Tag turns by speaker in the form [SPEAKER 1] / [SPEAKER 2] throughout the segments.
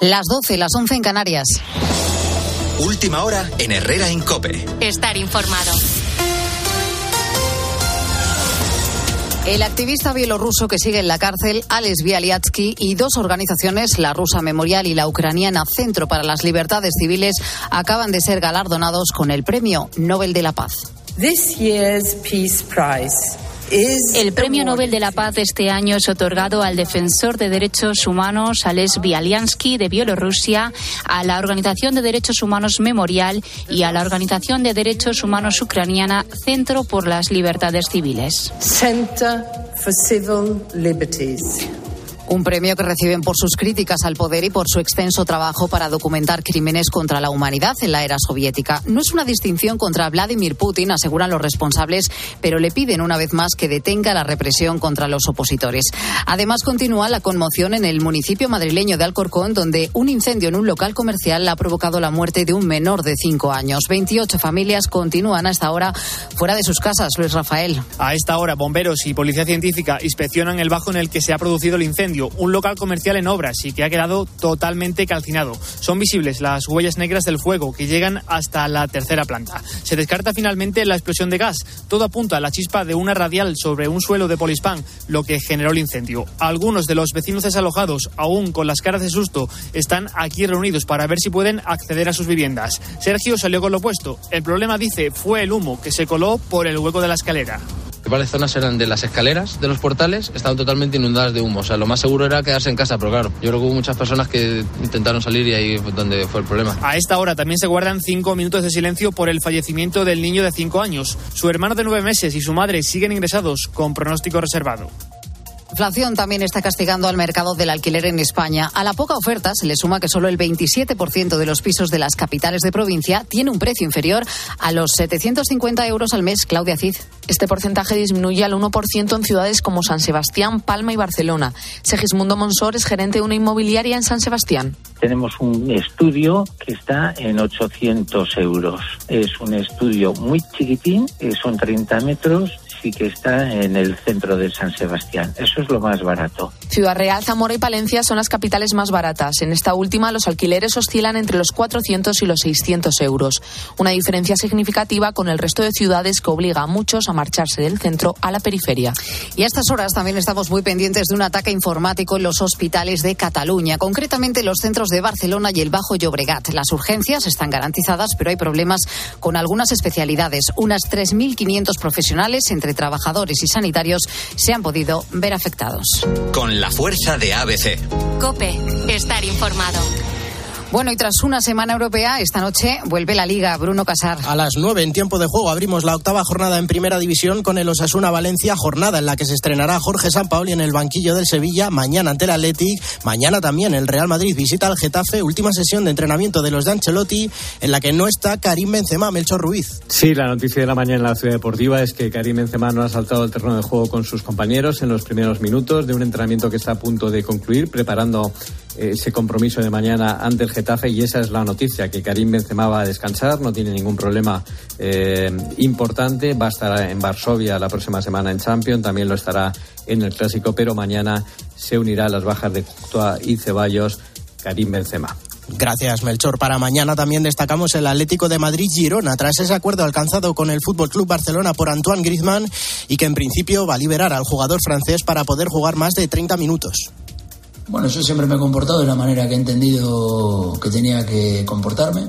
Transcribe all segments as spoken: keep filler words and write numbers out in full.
[SPEAKER 1] Las doce, las once en Canarias.
[SPEAKER 2] Última hora en Herrera en COPE.
[SPEAKER 3] Estar informado.
[SPEAKER 1] El activista bielorruso que sigue en la cárcel, Ales Bialiatsky, y dos organizaciones, la rusa Memorial y la ucraniana Centro para las Libertades Civiles, acaban de ser galardonados con el Premio Nobel de la Paz.
[SPEAKER 4] This year's Peace Prize.
[SPEAKER 3] El Premio Nobel de la Paz de este año es otorgado al defensor de derechos humanos Ales Bialiatsky de Bielorrusia, a la Organización de Derechos Humanos Memorial y a la Organización de Derechos Humanos ucraniana Centro por las Libertades Civiles.
[SPEAKER 4] Center for Civil Liberties.
[SPEAKER 1] Un premio que reciben por sus críticas al poder y por su extenso trabajo para documentar crímenes contra la humanidad en la era soviética. No es una distinción contra Vladimir Putin, aseguran los responsables, pero le piden una vez más que detenga la represión contra los opositores. Además, continúa la conmoción en el municipio madrileño de Alcorcón, donde un incendio en un local comercial ha provocado la muerte de un menor de cinco años. veintiocho familias continúan hasta ahora fuera de sus casas. Luis Rafael.
[SPEAKER 5] A esta hora, bomberos y policía científica inspeccionan el bajo en el que se ha producido el incendio. Un local comercial en obras y que ha quedado totalmente calcinado. Son visibles las huellas negras del fuego que llegan hasta la tercera planta. Se descarta finalmente la explosión de gas. Todo apunta a la chispa de una radial sobre un suelo de polispán, lo que generó el incendio. Algunos de los vecinos desalojados, aún con las caras de susto, están aquí reunidos para ver si pueden acceder a sus viviendas. Sergio salió con lo opuesto. El problema, dice, fue el humo que se coló por el hueco de la escalera.
[SPEAKER 6] Varias zonas eran de las escaleras de los portales, estaban totalmente inundadas de humo. O sea, lo más seguro era quedarse en casa, pero claro, yo creo que hubo muchas personas que intentaron salir y ahí fue donde fue el problema.
[SPEAKER 5] A esta hora también se guardan cinco minutos de silencio por el fallecimiento del niño de cinco años. Su hermano de nueve meses y su madre siguen ingresados con pronóstico reservado.
[SPEAKER 1] La inflación también está castigando al mercado del alquiler en España. A la poca oferta se le suma que solo el veintisiete por ciento de los pisos de las capitales de provincia tiene un precio inferior a los setecientos cincuenta euros al mes. Claudia Cid.
[SPEAKER 7] Este porcentaje disminuye al uno por ciento en ciudades como San Sebastián, Palma y Barcelona. Segismundo Monsor es gerente de una inmobiliaria en San Sebastián.
[SPEAKER 8] Tenemos un estudio que está en ochocientos euros. Es un estudio muy chiquitín, son treinta metros, sí que está en el centro de San Sebastián. Eso es lo más barato.
[SPEAKER 7] Ciudad Real, Zamora y Palencia son las capitales más baratas. En esta última, los alquileres oscilan entre los cuatrocientos y los seiscientos euros. Una diferencia significativa con el resto de ciudades que obliga a muchos a marcharse del centro a la periferia.
[SPEAKER 1] Y a estas horas también estamos muy pendientes de un ataque informático en los hospitales de Cataluña, concretamente los centros de Barcelona y el Bajo Llobregat. Las urgencias están garantizadas, pero hay problemas con algunas especialidades. Unas tres mil quinientos profesionales, entre trabajadores y sanitarios, se han podido ver afectados.
[SPEAKER 2] Con la fuerza de A B C.
[SPEAKER 3] COPE, estar informado.
[SPEAKER 1] Bueno, y tras una semana europea, esta noche vuelve la Liga. Bruno Casar.
[SPEAKER 9] A las nueve en tiempo de juego abrimos la octava jornada en Primera División con el Osasuna Valencia, jornada en la que se estrenará Jorge Sampaoli en el banquillo del Sevilla, mañana ante el Athletic, mañana también el Real Madrid visita al Getafe, última sesión de entrenamiento de los de Ancelotti, en la que no está Karim Benzema. Melchor Ruiz.
[SPEAKER 10] Sí, la noticia de la mañana en la Ciudad Deportiva es que Karim Benzema no ha saltado al terreno de juego con sus compañeros en los primeros minutos de un entrenamiento que está a punto de concluir, preparando ese compromiso de mañana ante el Getafe, y esa es la noticia, que Karim Benzema va a descansar, no tiene ningún problema eh, importante, va a estar en Varsovia la próxima semana en Champions, también lo estará en el Clásico, pero mañana se unirá a las bajas de Courtois y Ceballos Karim Benzema.
[SPEAKER 9] Gracias, Melchor. Para mañana también destacamos el Atlético de Madrid-Girona, tras ese acuerdo alcanzado con el F C Barcelona por Antoine Griezmann, y que en principio va a liberar al jugador francés para poder jugar más de treinta minutos.
[SPEAKER 11] Bueno, yo siempre me he comportado de la manera que he entendido que tenía que comportarme,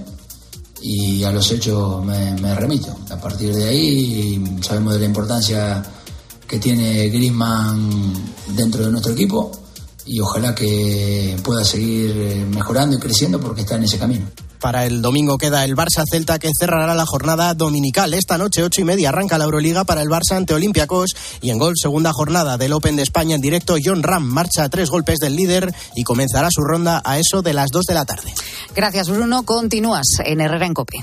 [SPEAKER 11] y a los hechos me, me remito. A partir de ahí sabemos de la importancia que tiene Griezmann dentro de nuestro equipo, y ojalá que pueda seguir mejorando y creciendo porque está en ese camino.
[SPEAKER 9] Para el domingo queda el Barça-Celta, que cerrará la jornada dominical. Esta noche, ocho y media, arranca la Euroliga para el Barça ante Olympiacos, y en Gol, segunda jornada del Open de España en directo. Jon Rahm marcha a tres golpes del líder y comenzará su ronda a eso de las dos de la tarde.
[SPEAKER 1] Gracias, Bruno. Continúas en Herrera en COPE.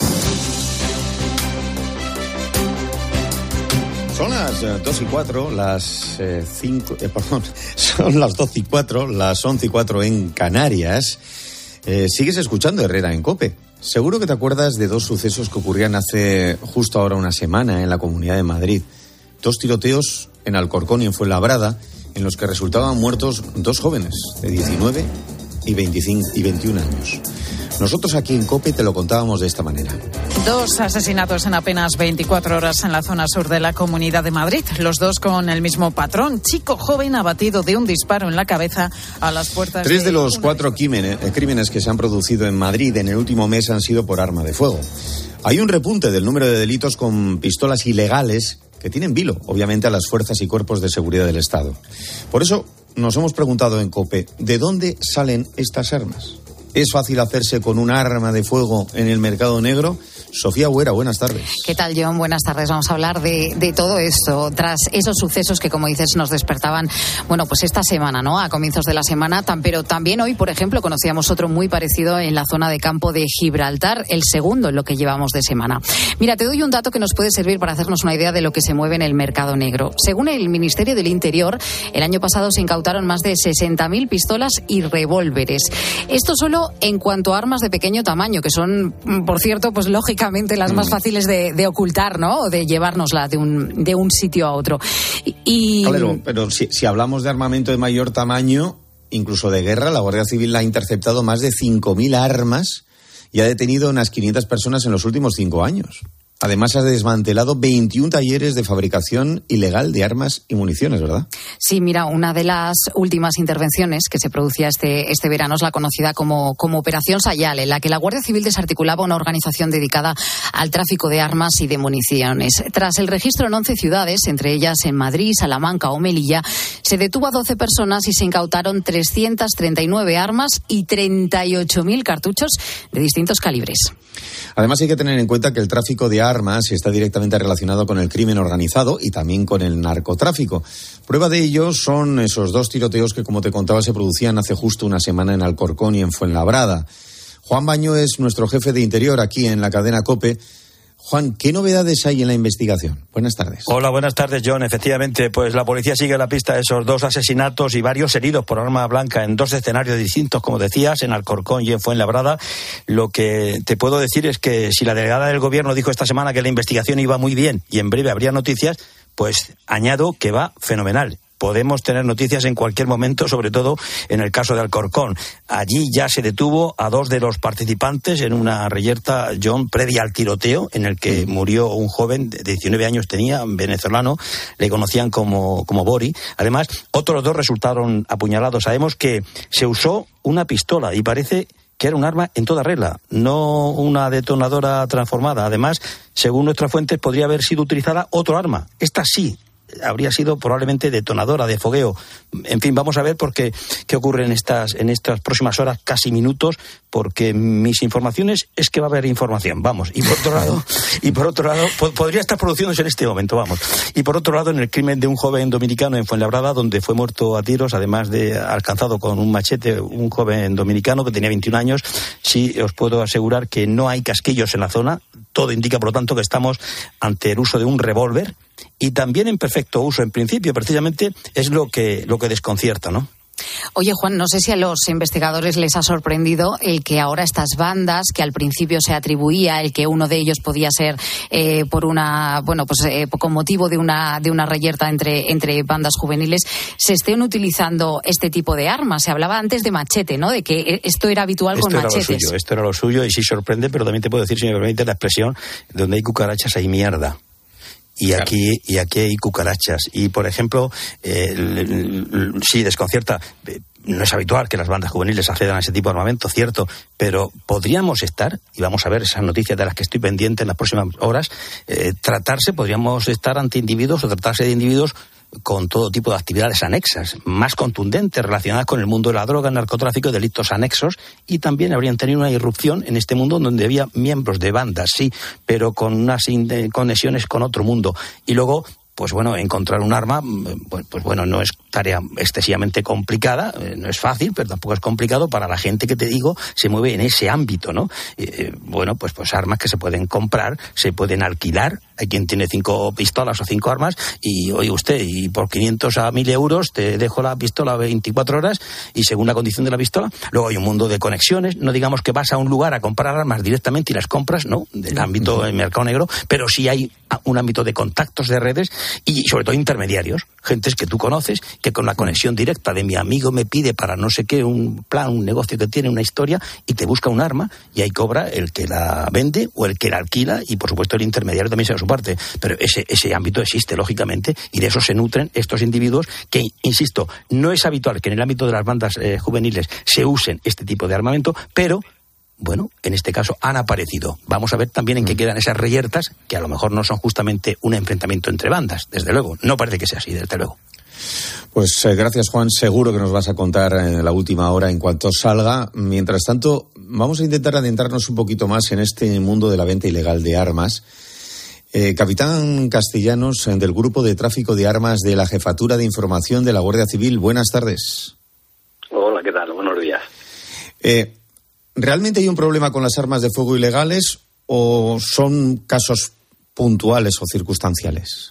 [SPEAKER 12] Son las dos y cuatro, las eh, cinco, eh, perdón, son las doce y cuatro, las once y cuatro en Canarias. Eh, sigues escuchando Herrera en COPE. Seguro que te acuerdas de dos sucesos que ocurrían hace justo ahora una semana en la Comunidad de Madrid. Dos tiroteos en Alcorcón y en Fuenlabrada, en los que resultaban muertos dos jóvenes de diecinueve y veinticinco y veintiún años. Nosotros aquí en COPE te lo contábamos de esta manera.
[SPEAKER 13] Dos asesinatos en apenas veinticuatro horas en la zona sur de la Comunidad de Madrid. Los dos con el mismo patrón. Chico joven abatido de un disparo en la cabeza a las puertas de...
[SPEAKER 12] Tres de los cuatro crímenes, crímenes que se han producido en Madrid en el último mes han sido por arma de fuego. Hay un repunte del número de delitos con pistolas ilegales que tienen vilo, obviamente, a las fuerzas y cuerpos de seguridad del Estado. Por eso nos hemos preguntado en COPE, ¿de dónde salen estas armas? ¿Es fácil hacerse con un arma de fuego en el mercado negro? Sofía Huera, buenas tardes.
[SPEAKER 1] ¿Qué tal, John? Buenas tardes. Vamos a hablar de, de todo esto. Tras esos sucesos que, como dices, nos despertaban, bueno, pues esta semana, ¿no? A comienzos de la semana, tan, pero también hoy, por ejemplo, conocíamos otro muy parecido en la zona de campo de Gibraltar, el segundo en lo que llevamos de semana. Mira, te doy un dato que nos puede servir para hacernos una idea de lo que se mueve en el mercado negro. Según el Ministerio del Interior, el año pasado se incautaron más de sesenta mil pistolas y revólveres. Esto solo en cuanto a armas de pequeño tamaño, que son, por cierto, pues lógicamente las más fáciles de, de ocultar, ¿no? O de llevárnosla de un, de un sitio a otro. Y,
[SPEAKER 12] Claro, pero si, si hablamos de armamento de mayor tamaño, incluso de guerra, la Guardia Civil ha interceptado más de cinco mil armas y ha detenido unas quinientas personas en los últimos cinco años. Además, ha desmantelado veintiún talleres de fabricación ilegal de armas y municiones, ¿verdad?
[SPEAKER 1] Sí, mira, una de las últimas intervenciones que se producía este, este verano es la conocida como, como Operación Sayal, en la que la Guardia Civil desarticulaba una organización dedicada al tráfico de armas y de municiones. Tras el registro en once ciudades, entre ellas en Madrid, Salamanca o Melilla, se detuvo a doce personas y se incautaron trescientas treinta y nueve armas y treinta y ocho mil cartuchos de distintos calibres.
[SPEAKER 12] Además, hay que tener en cuenta que el tráfico de armas está directamente relacionado con el crimen organizado y también con el narcotráfico. Prueba de ello son esos dos tiroteos que, como te contaba, se producían hace justo una semana en Alcorcón y en Fuenlabrada. Juan Baño es nuestro jefe de Interior aquí en la cadena COPE. Juan, ¿qué novedades hay en la investigación? Buenas tardes.
[SPEAKER 14] Hola, buenas tardes, John. Efectivamente, pues la policía sigue la pista de esos dos asesinatos y varios heridos por arma blanca en dos escenarios distintos, como decías, en Alcorcón y en Fuenlabrada. Lo que te puedo decir es que si la delegada del gobierno dijo esta semana que la investigación iba muy bien y en breve habría noticias, pues añado que va fenomenal. Podemos tener noticias en cualquier momento, sobre todo en el caso de Alcorcón. Allí ya se detuvo a dos de los participantes en una reyerta, John, previa al tiroteo, en el que murió un joven de diecinueve años tenía, venezolano, le conocían como, como Bori. Además, otros dos resultaron apuñalados. Sabemos que se usó una pistola y parece que era un arma en toda regla, no una detonadora transformada. Además, según nuestras fuentes, podría haber sido utilizada otro arma. Esta sí habría sido probablemente detonadora de fogueo. En fin, vamos a ver por qué, qué ocurre en estas, en estas próximas horas, casi minutos, porque mis informaciones es que va a haber información, vamos. Y por otro lado, y por otro lado, po- podría estar produciéndose en este momento, vamos. Y por otro lado, en el crimen de un joven dominicano en Fuenlabrada, donde fue muerto a tiros, además de alcanzado con un machete, un joven dominicano que tenía veintiún años, sí os puedo asegurar que no hay casquillos en la zona. Todo indica, por lo tanto, que estamos ante el uso de un revólver y también en perfecto uso, en principio, precisamente es lo que, lo que desconcierta, ¿no?
[SPEAKER 1] Oye, Juan, no sé si a los investigadores les ha sorprendido el que ahora estas bandas, que al principio se atribuía el que uno de ellos podía ser eh, por una, bueno, pues eh, con motivo de una de una reyerta entre entre bandas juveniles, se estén utilizando este tipo de armas. Se hablaba antes de machete, ¿no? De que esto era habitual
[SPEAKER 14] esto
[SPEAKER 1] con
[SPEAKER 14] era
[SPEAKER 1] machetes.
[SPEAKER 14] Lo suyo, esto era lo suyo y sí sorprende, pero también te puedo decir, si me permite la expresión, donde hay cucarachas hay mierda. Y aquí, y aquí hay cucarachas. Y, por ejemplo, eh, l- l- l- sí, desconcierta. Eh, no es habitual que las bandas juveniles accedan a ese tipo de armamento, cierto, pero podríamos estar, y vamos a ver esas noticias de las que estoy pendiente en las próximas horas, eh, tratarse, podríamos estar ante individuos o tratarse de individuos con todo tipo de actividades anexas, más contundentes, relacionadas con el mundo de la droga, el narcotráfico y delitos anexos, y también habrían tenido una irrupción en este mundo donde había miembros de bandas, sí, pero con unas in- conexiones con otro mundo. Y luego, pues bueno, encontrar un arma, pues, pues bueno, no es tarea excesivamente complicada, eh, no es fácil, pero tampoco es complicado para la gente que te digo se mueve en ese ámbito, ¿no? Eh, bueno, pues pues armas que se pueden comprar, se pueden alquilar. Hay quien tiene cinco pistolas o cinco armas y, oye usted, y por quinientos a mil euros te dejo la pistola veinticuatro horas y según la condición de la pistola. Luego hay un mundo de conexiones, no digamos que vas a un lugar a comprar armas directamente y las compras, ¿no? Del ámbito del mercado negro, pero sí hay un ámbito de contactos de redes y sobre todo intermediarios, gentes que tú conoces, que con la conexión directa de mi amigo me pide para no sé qué, un plan, un negocio que tiene, una historia, y te busca un arma, y ahí cobra el que la vende o el que la alquila, y por supuesto el intermediario también se da su parte. Pero ese, ese ámbito existe, lógicamente, y de eso se nutren estos individuos que, insisto, no es habitual que en el ámbito de las bandas eh, juveniles se usen este tipo de armamento, pero bueno, en este caso han aparecido. Vamos a ver también en qué quedan esas reyertas, que a lo mejor no son justamente un enfrentamiento entre bandas, desde luego. No parece que sea así, desde luego.
[SPEAKER 12] Pues eh, gracias, Juan. Seguro que nos vas a contar en la última hora en cuanto salga. Mientras tanto, vamos a intentar adentrarnos un poquito más en este mundo de la venta ilegal de armas. Eh, Capitán Castellanos, del Grupo de Tráfico de Armas de la Jefatura de Información de la Guardia Civil. Buenas tardes.
[SPEAKER 15] Hola, ¿qué tal? Buenos días.
[SPEAKER 12] Eh, ¿Realmente hay un problema con las armas de fuego ilegales o son casos puntuales o circunstanciales?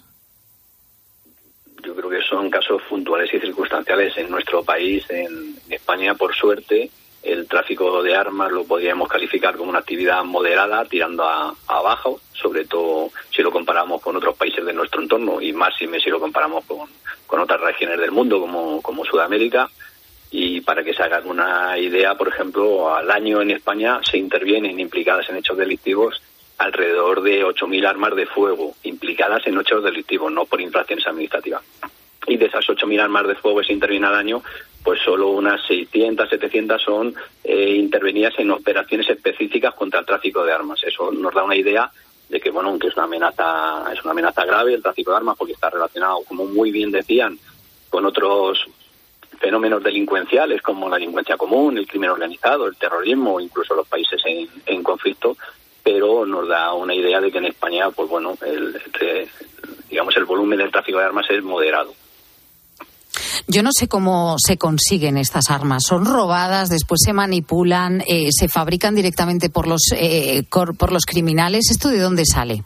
[SPEAKER 15] Yo creo que son casos puntuales y circunstanciales. En nuestro país, en España, por suerte, el tráfico de armas lo podríamos calificar como una actividad moderada, tirando a, a abajo, sobre todo si lo comparamos con otros países de nuestro entorno, y más si lo comparamos con, con otras regiones del mundo, como, como Sudamérica. Y para que se hagan una idea, por ejemplo, al año en España se intervienen implicadas en hechos delictivos alrededor de ocho mil armas de fuego implicadas en hechos delictivos, no por infracciones administrativas. Y de esas ocho mil armas de fuego que se intervienen al año, pues solo unas seiscientas, setecientas son eh, intervenidas en operaciones específicas contra el tráfico de armas. Eso nos da una idea de que, bueno, aunque es una amenaza, es una amenaza grave el tráfico de armas, porque está relacionado, como muy bien decían, con otros fenómenos delincuenciales como la delincuencia común, el crimen organizado, el terrorismo, incluso los países en, en conflicto, pero nos da una idea de que en España, pues bueno, el, el, digamos el volumen del tráfico de armas es moderado.
[SPEAKER 1] Yo no sé cómo se consiguen estas armas. ¿Son robadas, después se manipulan, eh, se fabrican directamente por los eh, cor, por los criminales? ¿Esto de dónde sale?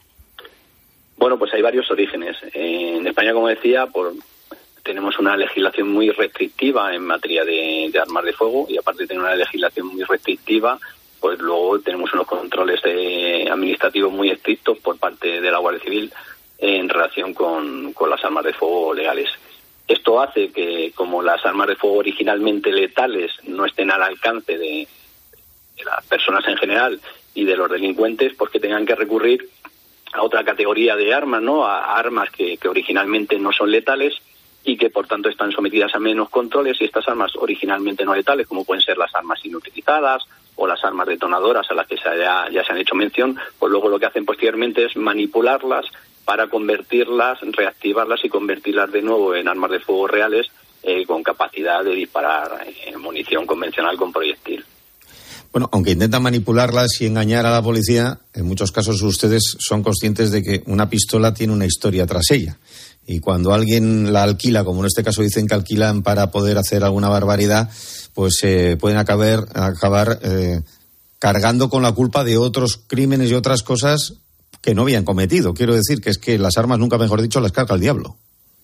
[SPEAKER 15] Bueno, pues hay varios orígenes. Eh, en España, como decía, por tenemos una legislación muy restrictiva en materia de, de armas de fuego, y aparte de tener una legislación muy restrictiva, pues luego tenemos unos controles de, administrativos muy estrictos por parte de la Guardia Civil en relación con, con las armas de fuego legales. Esto hace que, como las armas de fuego originalmente letales no estén al alcance de, de las personas en general y de los delincuentes, pues que tengan que recurrir a otra categoría de armas, ¿no? A, a armas que, que originalmente no son letales y que por tanto están sometidas a menos controles, y estas armas originalmente no letales, como pueden ser las armas inutilizadas o las armas detonadoras a las que se haya, ya se han hecho mención, pues luego lo que hacen posteriormente es manipularlas para convertirlas, reactivarlas y convertirlas de nuevo en armas de fuego reales eh, con capacidad de disparar eh, munición convencional con proyectil.
[SPEAKER 12] Bueno, aunque intentan manipularlas y engañar a la policía, en muchos casos ustedes son conscientes de que una pistola tiene una historia tras ella. Y cuando alguien la alquila, como en este caso dicen que alquilan para poder hacer alguna barbaridad, pues eh, pueden acabar, acabar eh, cargando con la culpa de otros crímenes y otras cosas que no habían cometido. Quiero decir que es que las armas, nunca mejor dicho, las carga el diablo.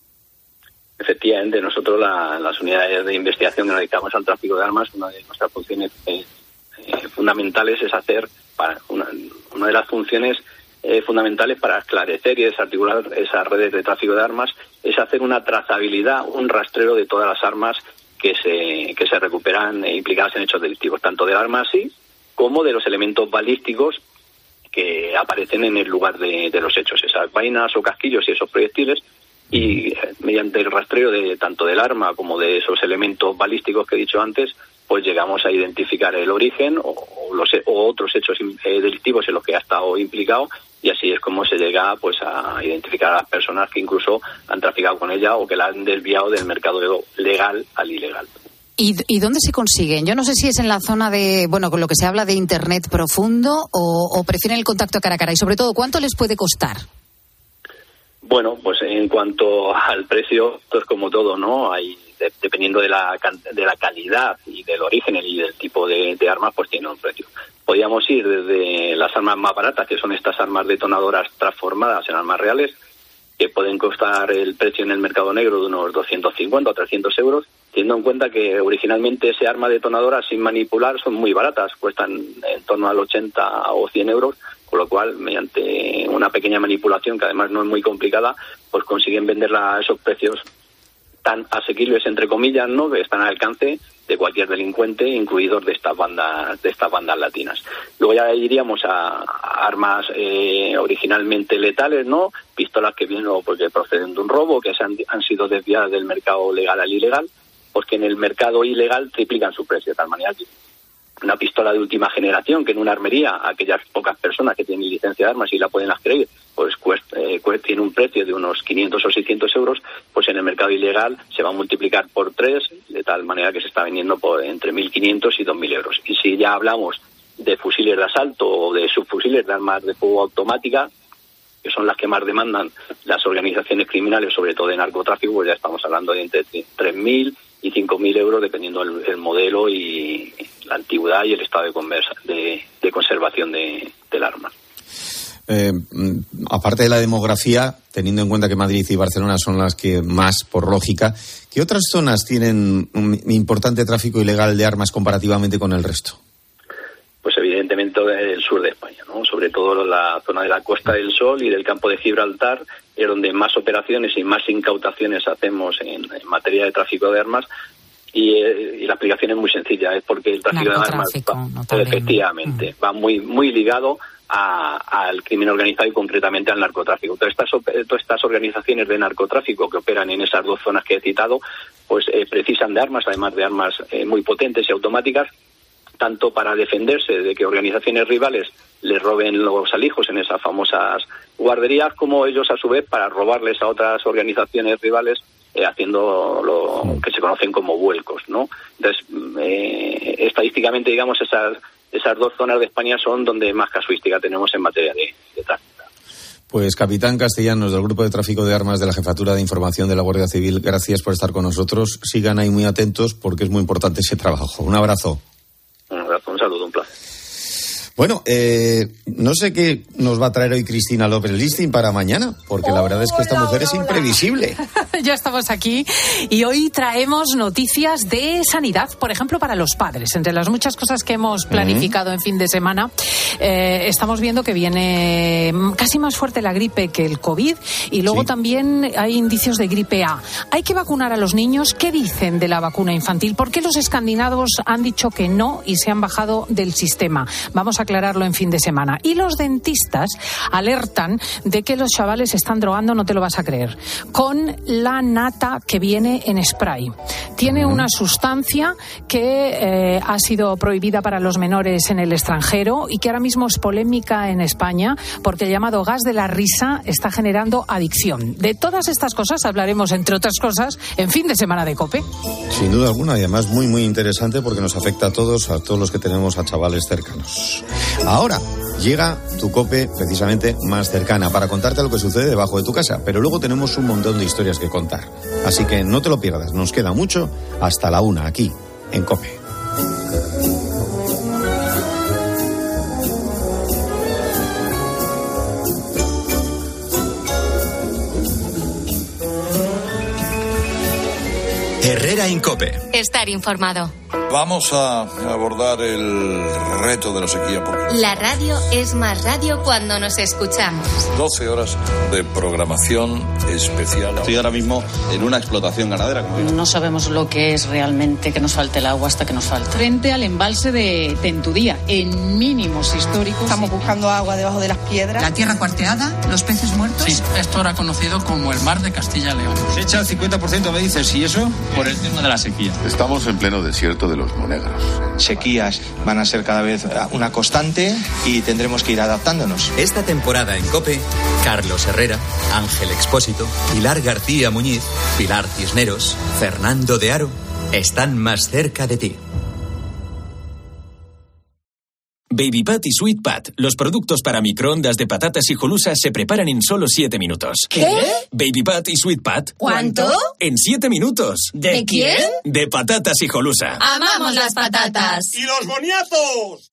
[SPEAKER 15] Efectivamente, nosotros la, las unidades de investigación que nos dedicamos al tráfico de armas, una de nuestras funciones eh, eh, fundamentales es hacer, para una, una de las funciones Eh, fundamentales para esclarecer y desarticular esas redes de tráfico de armas es hacer una trazabilidad, un rastreo de todas las armas que se que se recuperan eh, implicadas en hechos delictivos, tanto del arma así como de los elementos balísticos que aparecen en el lugar de, de los hechos, esas vainas o casquillos y esos proyectiles, y eh, mediante el rastreo de tanto del arma como de esos elementos balísticos que he dicho antes, pues llegamos a identificar el origen o, o, los, o otros hechos eh, delictivos en los que ha estado implicado, y así es como se llega pues a identificar a las personas que incluso han traficado con ella o que la han desviado del mercado legal al ilegal.
[SPEAKER 1] ¿Y, ¿Y dónde se consiguen? Yo no sé si es en la zona de, bueno, con lo que se habla de Internet profundo o, o prefieren el contacto cara a cara, y sobre todo, ¿cuánto les puede costar?
[SPEAKER 15] Bueno, pues en cuanto al precio, esto es como todo, ¿no? Hay, de, dependiendo de la de la calidad y del origen y del tipo de, de armas, pues tiene un precio. Podríamos ir desde las armas más baratas, que son estas armas detonadoras transformadas en armas reales, que pueden costar el precio en el mercado negro de unos doscientos cincuenta o trescientos euros, teniendo en cuenta que originalmente ese arma detonadora sin manipular son muy baratas, cuestan en torno al ochenta o cien euros, con lo cual, mediante una pequeña manipulación, que además no es muy complicada, pues consiguen venderla a esos precios tan asequibles, entre comillas, ¿no?, que están al alcance de cualquier delincuente, incluidos de estas bandas de estas bandas latinas. Luego ya iríamos a, a armas eh, originalmente letales, ¿no?, pistolas que vienen porque proceden de un robo, que se han, han sido desviadas del mercado legal al ilegal, porque en el mercado ilegal triplican su precio, de tal manera que una pistola de última generación que en una armería, aquellas pocas personas que tienen licencia de armas y la pueden adquirir, pues cuesta, eh, tiene un precio de unos quinientos o seiscientos euros, pues en el mercado ilegal se va a multiplicar por tres, de tal manera que se está vendiendo por entre mil quinientos y dos mil euros. Y si ya hablamos de fusiles de asalto o de subfusiles de armas de fuego automática, que son las que más demandan las organizaciones criminales, sobre todo de narcotráfico, pues ya estamos hablando de entre tres mil y cinco mil euros, dependiendo el, el modelo y la antigüedad y el estado de, conversa, de, de conservación de, del arma.
[SPEAKER 12] Eh, aparte de la demografía, teniendo en cuenta que Madrid y Barcelona son las que más, por lógica, ¿qué otras zonas tienen un importante tráfico ilegal de armas comparativamente con el resto?
[SPEAKER 15] Pues evidentemente el sur de España, ¿no? Sobre todo la zona de la Costa del Sol y del campo de Gibraltar, es donde más operaciones y más incautaciones hacemos en, en materia de tráfico de armas. Y, eh, y la explicación es muy sencilla, es porque el tráfico de armas va, efectivamente mm. va muy muy ligado a, al crimen organizado y concretamente al narcotráfico. Todas estas, todas estas organizaciones de narcotráfico que operan en esas dos zonas que he citado, pues eh, precisan de armas, además de armas eh, muy potentes y automáticas, tanto para defenderse de que organizaciones rivales les roben los alijos en esas famosas guarderías, como ellos a su vez para robarles a otras organizaciones rivales, eh, haciendo lo que se conocen como vuelcos, ¿no? Entonces, eh, estadísticamente, digamos, esas esas dos zonas de España son donde más casuística tenemos en materia de, de tráfico.
[SPEAKER 12] Pues capitán Castellanos, del Grupo de Tráfico de Armas de la Jefatura de Información de la Guardia Civil, gracias por estar con nosotros. Sigan ahí muy atentos porque es muy importante ese trabajo. Un abrazo.
[SPEAKER 15] Un abrazo, un saludo, un placer.
[SPEAKER 12] Bueno, eh, no sé qué nos va a traer hoy Cristina López Listing para mañana, porque la verdad es que esta mujer es imprevisible.
[SPEAKER 13] Ya estamos aquí y hoy traemos noticias de sanidad, por ejemplo, para los padres. Entre las muchas cosas que hemos planificado uh-huh. en fin de semana, eh, estamos viendo que viene casi más fuerte la gripe que el COVID y luego sí. también hay indicios de gripe A. ¿Hay que vacunar a los niños? ¿Qué dicen de la vacuna infantil? ¿Por qué los escandinavos han dicho que no y se han bajado del sistema? Vamos a aclararlo en fin de semana. Y los dentistas alertan de que los chavales están drogando, no te lo vas a creer, con la nata que viene en spray. Tiene una sustancia que eh, ha sido prohibida para los menores en el extranjero y que ahora mismo es polémica en España porque el llamado gas de la risa está generando adicción. De todas estas cosas hablaremos, entre otras cosas, en fin de semana de COPE.
[SPEAKER 12] Sin duda alguna, y además muy, muy interesante porque nos afecta a todos, a todos los que tenemos a chavales cercanos. Ahora llega tu COPE precisamente más cercana para contarte lo que sucede debajo de tu casa, pero luego tenemos un montón de historias que contar. Así que no te lo pierdas, nos queda mucho hasta la una aquí en COPE.
[SPEAKER 2] Herrera en COPE.
[SPEAKER 16] Estar informado.
[SPEAKER 17] Vamos a abordar el reto de la sequía. Porque
[SPEAKER 16] la radio es más radio cuando nos escuchamos.
[SPEAKER 17] doce horas de programación especial.
[SPEAKER 18] Estoy ahora mismo en una explotación ganadera.
[SPEAKER 19] No sabemos lo que es realmente que nos falte el agua hasta que nos falte.
[SPEAKER 20] Frente al embalse de Tentudía, en mínimos históricos.
[SPEAKER 21] Estamos buscando agua debajo de las piedras.
[SPEAKER 22] La tierra cuarteada, los peces muertos.
[SPEAKER 23] Sí, esto era conocido como el mar de Castilla-León.
[SPEAKER 18] Se echa el cincuenta por ciento, me dices, ¿y eso? Por el tema de la sequía.
[SPEAKER 24] Estamos en pleno desierto de los monegros.
[SPEAKER 25] Sequías van a ser cada vez una constante y tendremos que ir adaptándonos.
[SPEAKER 2] Esta temporada en COPE, Carlos Herrera, Ángel Expósito, Pilar García Muñiz, Pilar Cisneros, Fernando de Aro, están más cerca de ti.
[SPEAKER 26] Baby Pat y Sweet Pat, los productos para microondas de patatas hijolusa se preparan en solo siete minutos.
[SPEAKER 21] ¿Qué?
[SPEAKER 26] Baby Pat y Sweet Pat.
[SPEAKER 21] ¿Cuánto?
[SPEAKER 26] En siete minutos.
[SPEAKER 21] ¿De quién?
[SPEAKER 26] De patatas hijolusa.
[SPEAKER 21] ¡Amamos las patatas!
[SPEAKER 18] ¡Y los boniatos!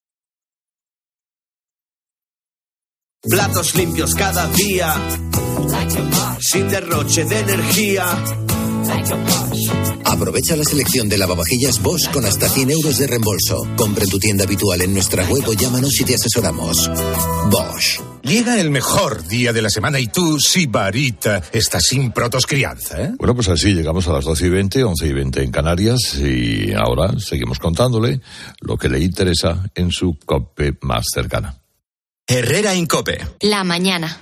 [SPEAKER 27] Platos limpios cada día, sin derroche de energía.
[SPEAKER 3] Aprovecha la selección de lavavajillas Bosch con hasta cien euros de reembolso. Compra en tu tienda habitual en nuestra web o llámanos y te asesoramos. Bosch.
[SPEAKER 4] Llega el mejor día de la semana y tú, Sibarita, estás sin protoscrianza, ¿eh?
[SPEAKER 5] Bueno, pues así llegamos a las doce y veinte, once y veinte en Canarias y ahora seguimos contándole lo que le interesa en su COPE más cercana.
[SPEAKER 2] Herrera en COPE.
[SPEAKER 16] La mañana.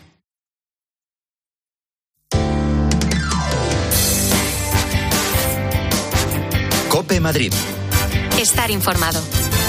[SPEAKER 2] COPE Madrid.
[SPEAKER 16] Estar informado.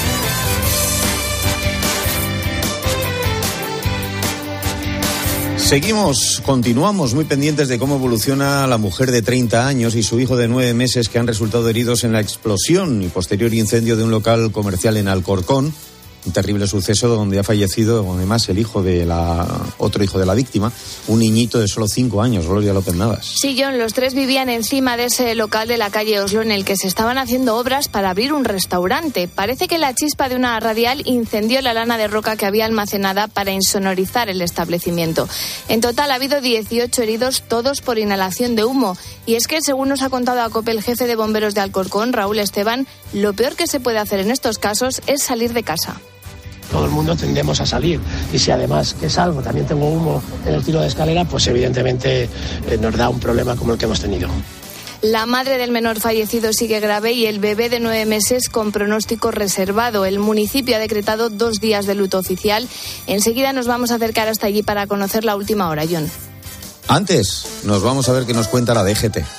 [SPEAKER 12] Seguimos, continuamos muy pendientes de cómo evoluciona la mujer de treinta años y su hijo de nueve meses que han resultado heridos en la explosión y posterior incendio de un local comercial en Alcorcón. Un terrible suceso donde ha fallecido además el hijo de la otro hijo de la víctima, un niñito de solo cinco años, Gloria López Navas.
[SPEAKER 6] Sí, John, los tres vivían encima de ese local de la calle Oslo en el que se estaban haciendo obras para abrir un restaurante. Parece que la chispa de una radial incendió la lana de roca que había almacenada para insonorizar el establecimiento. En total ha habido dieciocho heridos, todos por inhalación de humo. Y es que, según nos ha contado a COPE el jefe de bomberos de Alcorcón, Raúl Esteban, lo peor que se puede hacer en estos casos es salir de casa.
[SPEAKER 7] Todo el mundo tendemos a salir y si además que salgo también tengo humo en el tiro de escalera, pues evidentemente eh, nos da un problema como el que hemos tenido.
[SPEAKER 6] La madre del menor fallecido sigue grave y el bebé de nueve meses con pronóstico reservado. El municipio ha decretado dos días de luto oficial. Enseguida nos vamos a acercar hasta allí para conocer la última hora, John.
[SPEAKER 12] Antes, nos vamos a ver qué nos cuenta la D G T.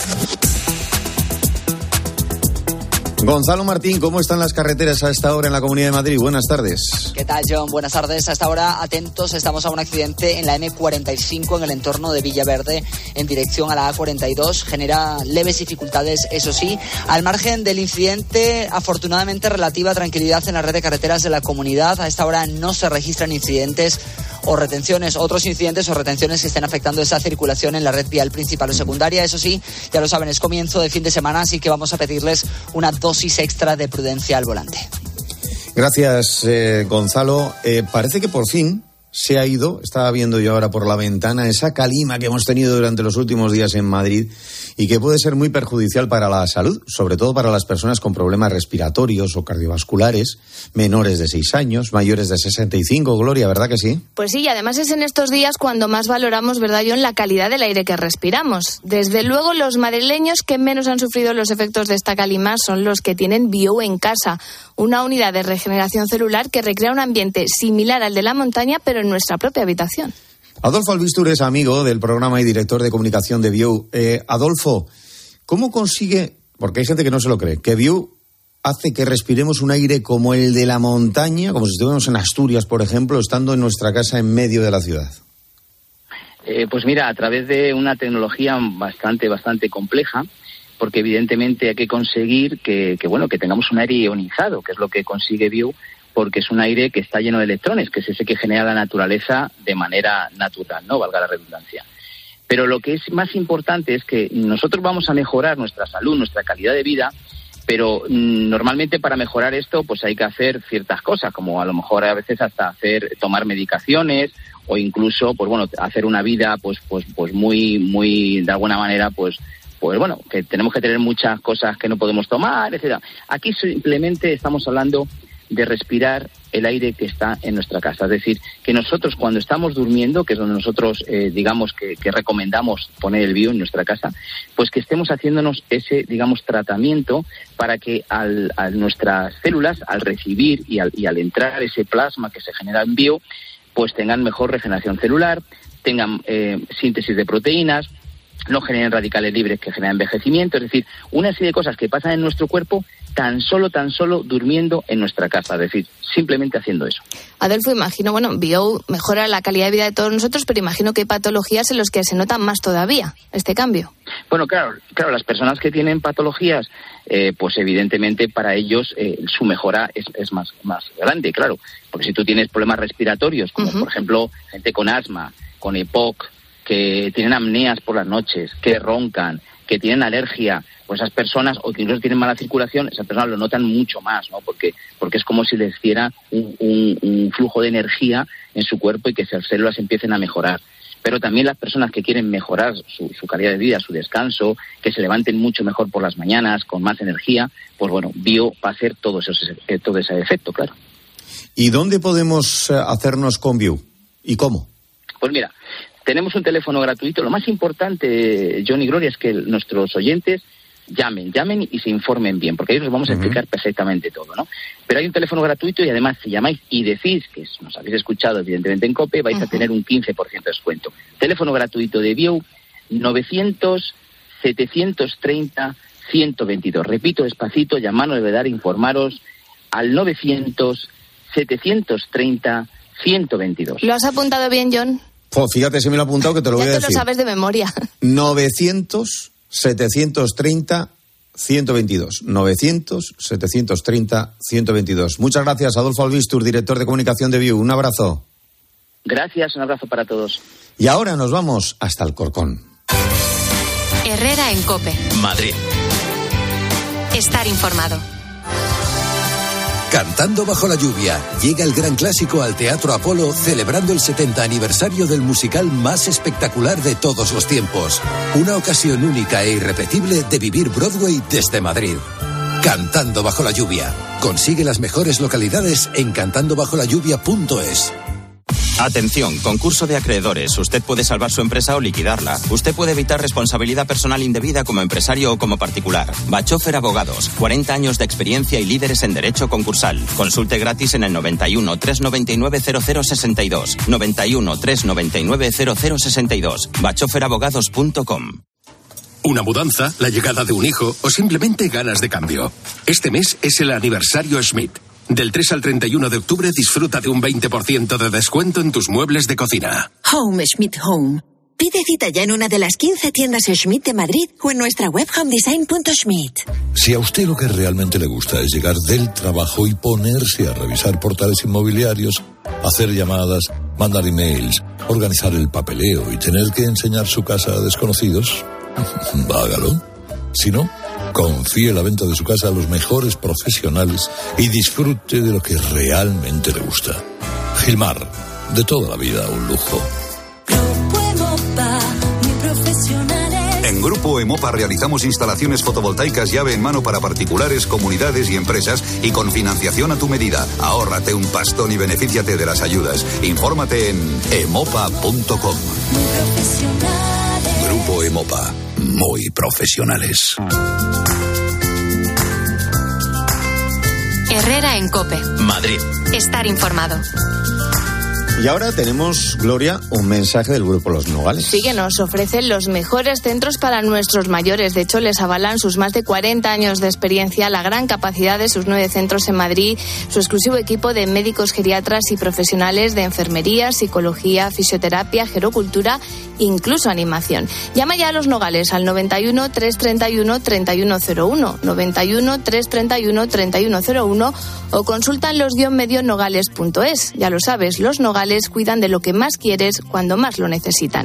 [SPEAKER 12] Gonzalo Martín, ¿cómo están las carreteras a esta hora en la Comunidad de Madrid? Buenas tardes.
[SPEAKER 8] ¿Qué tal, John? Buenas tardes. A esta hora, atentos, estamos a un accidente en la eme cuarenta y cinco en el entorno de Villaverde en dirección a la a cuarenta y dos. Genera leves dificultades, eso sí. Al margen del incidente, afortunadamente relativa tranquilidad en la red de carreteras de la comunidad. A esta hora no se registran incidentes o retenciones, otros incidentes o retenciones que estén afectando esa circulación en la red vial principal o secundaria. Eso sí, ya lo saben, es comienzo de fin de semana, así que vamos a pedirles una dosis extra de prudencia al volante.
[SPEAKER 12] Gracias, eh, Gonzalo. Eh, parece que por fin se ha ido, estaba viendo yo ahora por la ventana, esa calima que hemos tenido durante los últimos días en Madrid y que puede ser muy perjudicial para la salud, sobre todo para las personas con problemas respiratorios o cardiovasculares, menores de seis años, mayores de sesenta y cinco, Gloria, ¿verdad que sí?
[SPEAKER 6] Pues sí, y además es en estos días cuando más valoramos, ¿verdad, John?, la calidad del aire que respiramos. Desde luego, los madrileños que menos han sufrido los efectos de esta calima son los que tienen Biou en casa, una unidad de regeneración celular que recrea un ambiente similar al de la montaña, pero en nuestra propia habitación.
[SPEAKER 12] Adolfo Albistur es amigo del programa y director de comunicación de Biou. Eh, Adolfo, ¿cómo consigue, porque hay gente que no se lo cree, que Biou hace que respiremos un aire como el de la montaña, como si estuviéramos en Asturias, por ejemplo, estando en nuestra casa en medio de la ciudad?
[SPEAKER 10] Eh, pues mira, a través de una tecnología bastante, bastante compleja, porque evidentemente hay que conseguir que, que bueno, que tengamos un aire ionizado, que es lo que consigue Biou, porque es un aire que está lleno de electrones, que es ese que genera la naturaleza de manera natural, ¿no? Valga la redundancia. Pero lo que es más importante es que nosotros vamos a mejorar nuestra salud, nuestra calidad de vida, pero mmm, normalmente para mejorar esto pues hay que hacer ciertas cosas, como a lo mejor a veces hasta hacer tomar medicaciones o incluso pues bueno, hacer una vida pues pues pues muy muy de alguna manera pues pues bueno, que tenemos que tener muchas cosas que no podemos tomar, etcétera. Aquí simplemente estamos hablando de respirar el aire que está en nuestra casa. Es decir, que nosotros cuando estamos durmiendo, que es donde nosotros eh, digamos que, que recomendamos poner el Biou en nuestra casa, pues que estemos haciéndonos ese, digamos, tratamiento para que al, a nuestras células, al recibir y al, y al entrar ese plasma que se genera en Biou, pues tengan mejor regeneración celular, tengan eh, síntesis de proteínas, no generen radicales libres que generan envejecimiento, es decir, una serie de cosas que pasan en nuestro cuerpo tan solo, tan solo durmiendo en nuestra casa, es decir, simplemente haciendo eso.
[SPEAKER 6] Adolfo, imagino, bueno, Biou mejora la calidad de vida de todos nosotros, pero imagino que hay patologías en las que se nota más todavía este cambio.
[SPEAKER 10] Bueno, claro, claro, las personas que tienen patologías, eh, pues evidentemente para ellos eh, su mejora es, es más, más grande, claro, porque si tú tienes problemas respiratorios, como uh-huh. por ejemplo gente con asma, con E P O C, que tienen apneas por las noches, que roncan, que tienen alergia, pues esas personas, o que incluso tienen mala circulación, esas personas lo notan mucho más, ¿no? Porque, porque es como si les diera un, un, un flujo de energía en su cuerpo y que esas células empiecen a mejorar. pero también las personas que quieren mejorar su, su calidad de vida, su descanso, que se levanten mucho mejor por las mañanas, con más energía, pues bueno, Bio va a hacer todo, esos, todo ese efecto, claro.
[SPEAKER 12] ¿Y dónde podemos hacernos con Bio? ¿Y cómo?
[SPEAKER 10] Pues mira, tenemos un teléfono gratuito. Lo más importante, John y Gloria, es que nuestros oyentes llamen, llamen y se informen bien, porque ahí os vamos a explicar uh-huh. perfectamente todo, ¿no? Pero hay un teléfono gratuito y además si llamáis y decís que nos habéis escuchado evidentemente en COPE, vais uh-huh. a tener un quince por ciento de descuento. Teléfono gratuito de Bio, novecientos, setecientos treinta, ciento veintidós. Repito despacito, llamadnos de verdad, informaros al novecientos, setecientos treinta, ciento veintidós.
[SPEAKER 6] ¿Lo has apuntado bien, John?
[SPEAKER 12] Pues fíjate si me lo he apuntado que te lo
[SPEAKER 6] ya
[SPEAKER 12] voy a
[SPEAKER 6] te
[SPEAKER 12] decir.
[SPEAKER 6] Ya lo sabes de memoria.
[SPEAKER 12] novecientos, setecientos treinta, ciento veintidós. novecientos, setecientos treinta, ciento veintidós. Muchas gracias, Adolfo Albistur, director de comunicación de Bio. Un abrazo.
[SPEAKER 10] Gracias, un abrazo para todos.
[SPEAKER 12] Y ahora nos vamos hasta Alcorcón.
[SPEAKER 16] Herrera en COPE.
[SPEAKER 2] Madrid.
[SPEAKER 16] Estar informado.
[SPEAKER 3] Cantando bajo la lluvia, llega el gran clásico al Teatro Apolo, celebrando el setenta aniversario del musical más espectacular de todos los tiempos. Una ocasión única e irrepetible de vivir Broadway desde Madrid. Cantando bajo la lluvia. Consigue las mejores localidades en cantando bajo la lluvia punto es.
[SPEAKER 1] Atención, concurso de acreedores. Usted puede salvar su empresa o liquidarla. Usted puede evitar responsabilidad personal indebida como empresario o como particular. Bachofer Abogados, cuarenta años de experiencia y líderes en derecho concursal. Consulte gratis en el noventa y uno, trescientos noventa y nueve, cero cero sesenta y dos. noventa y uno, trescientos noventa y nueve, cero cero sesenta y dos. bachofer abogados punto com.
[SPEAKER 9] Una mudanza, la llegada de un hijo o simplemente ganas de cambio. Este mes es el aniversario Schmidt. Del tres al treinta y uno de octubre disfruta de un veinte por ciento de descuento en tus muebles de cocina.
[SPEAKER 11] Home Schmidt Home. Pide cita ya en una de las quince tiendas Schmidt de Madrid o en nuestra web homedesign punto schmidt.
[SPEAKER 5] Si a usted lo que realmente le gusta es llegar del trabajo y ponerse a revisar portales inmobiliarios, hacer llamadas, mandar emails, organizar el papeleo y tener que enseñar su casa a desconocidos, hágalo. Si no, confíe la venta de su casa a los mejores profesionales y disfrute de lo que realmente le gusta. Gilmar, de toda la vida un lujo.
[SPEAKER 13] En Grupo Emopa realizamos instalaciones fotovoltaicas llave en mano para particulares, comunidades y empresas y con financiación a tu medida. Ahórrate un pastón y benefíciate de las ayudas. Infórmate en emopa punto com. Grupo Emopa. Muy profesionales.
[SPEAKER 16] Herrera en COPE.
[SPEAKER 2] Madrid.
[SPEAKER 16] Estar informado.
[SPEAKER 12] Y ahora tenemos, Gloria, un mensaje del Grupo Los Nogales.
[SPEAKER 6] Sí, que nos ofrecen los mejores centros para nuestros mayores. De hecho, les avalan sus más de cuarenta años de experiencia, la gran capacidad de sus nueve centros en Madrid, su exclusivo equipo de médicos geriatras y profesionales de enfermería, psicología, fisioterapia, gerocultura, incluso animación. Llama ya a Los Nogales al noventa y uno, trescientos treinta y uno, treinta y uno cero uno, noventa y uno, trescientos treinta y uno, treinta y uno cero uno o consulta en los guion medio nogales punto es. Ya lo sabes, Los Nogales cuidan de lo que más quieres cuando más lo necesitan.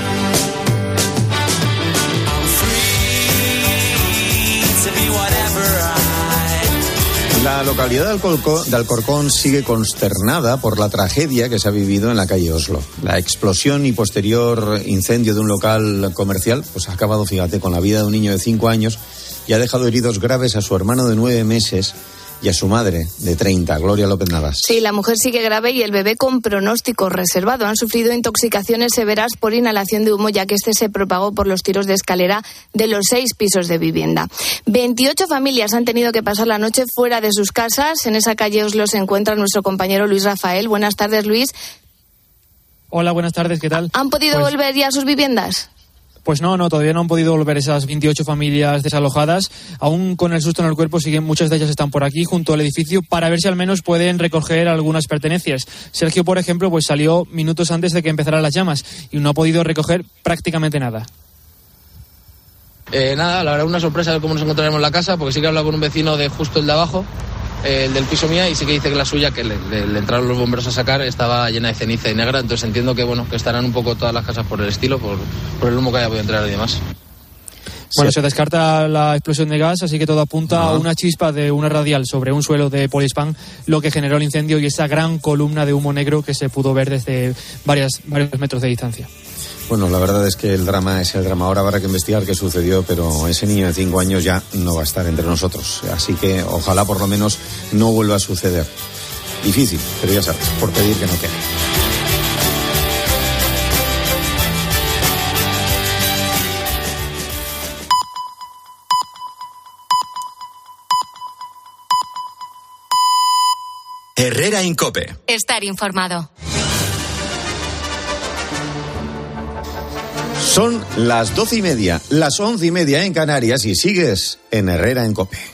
[SPEAKER 12] La localidad de Alcorcón, de Alcorcón sigue consternada por la tragedia que se ha vivido en la calle Oslo. La explosión y posterior incendio de un local comercial pues ha acabado, fíjate, con la vida de un niño de cinco años y ha dejado heridos graves a su hermano de nueve meses y a su madre de treinta, Gloria López Navas.
[SPEAKER 6] Sí, la mujer sigue grave y el bebé con pronóstico reservado. Han sufrido intoxicaciones severas por inhalación de humo, ya que este se propagó por los tiros de escalera de los seis pisos de vivienda. veintiocho familias han tenido que pasar la noche fuera de sus casas. En esa calle Oslo se encuentra nuestro compañero Luis Rafael. Buenas tardes, Luis.
[SPEAKER 14] Hola, buenas tardes, ¿qué tal?
[SPEAKER 6] ¿Han podido
[SPEAKER 14] pues...
[SPEAKER 6] volver ya a sus viviendas?
[SPEAKER 14] Pues no, no, todavía no han podido volver esas veintiocho familias desalojadas. Aún con el susto en el cuerpo, siguen, muchas de ellas están por aquí, junto al edificio, para ver si al menos pueden recoger algunas pertenencias. Sergio, por ejemplo, pues salió minutos antes de que empezaran las llamas y no ha podido recoger prácticamente nada.
[SPEAKER 15] Eh, nada, la verdad, una sorpresa de cómo nos encontraremos en la casa, porque sí que he hablado con un vecino de justo el de abajo, eh, el del piso mía, y sí que dice que la suya, que le, le, le entraron los bomberos a sacar, estaba llena de ceniza y negra. Entonces entiendo que bueno que estarán un poco todas las casas por el estilo, por, por el humo que haya podido entrar y demás.
[SPEAKER 14] Bueno, sí. Se descarta la explosión de gas, así que todo apunta uh-huh. a una chispa de una radial sobre un suelo de polispán, lo que generó el incendio y esa gran columna de humo negro que se pudo ver desde varias, varios metros de distancia.
[SPEAKER 12] Bueno, la verdad es que el drama es el drama. Ahora habrá que investigar qué sucedió, pero ese niño de cinco años ya no va a estar entre nosotros. Así que ojalá por lo menos no vuelva a suceder. Difícil, pero ya sabes, por pedir que no quede.
[SPEAKER 2] Herrera en COPE.
[SPEAKER 16] Estar informado.
[SPEAKER 12] Son las doce y media, las once y media en Canarias y sigues en Herrera en COPE.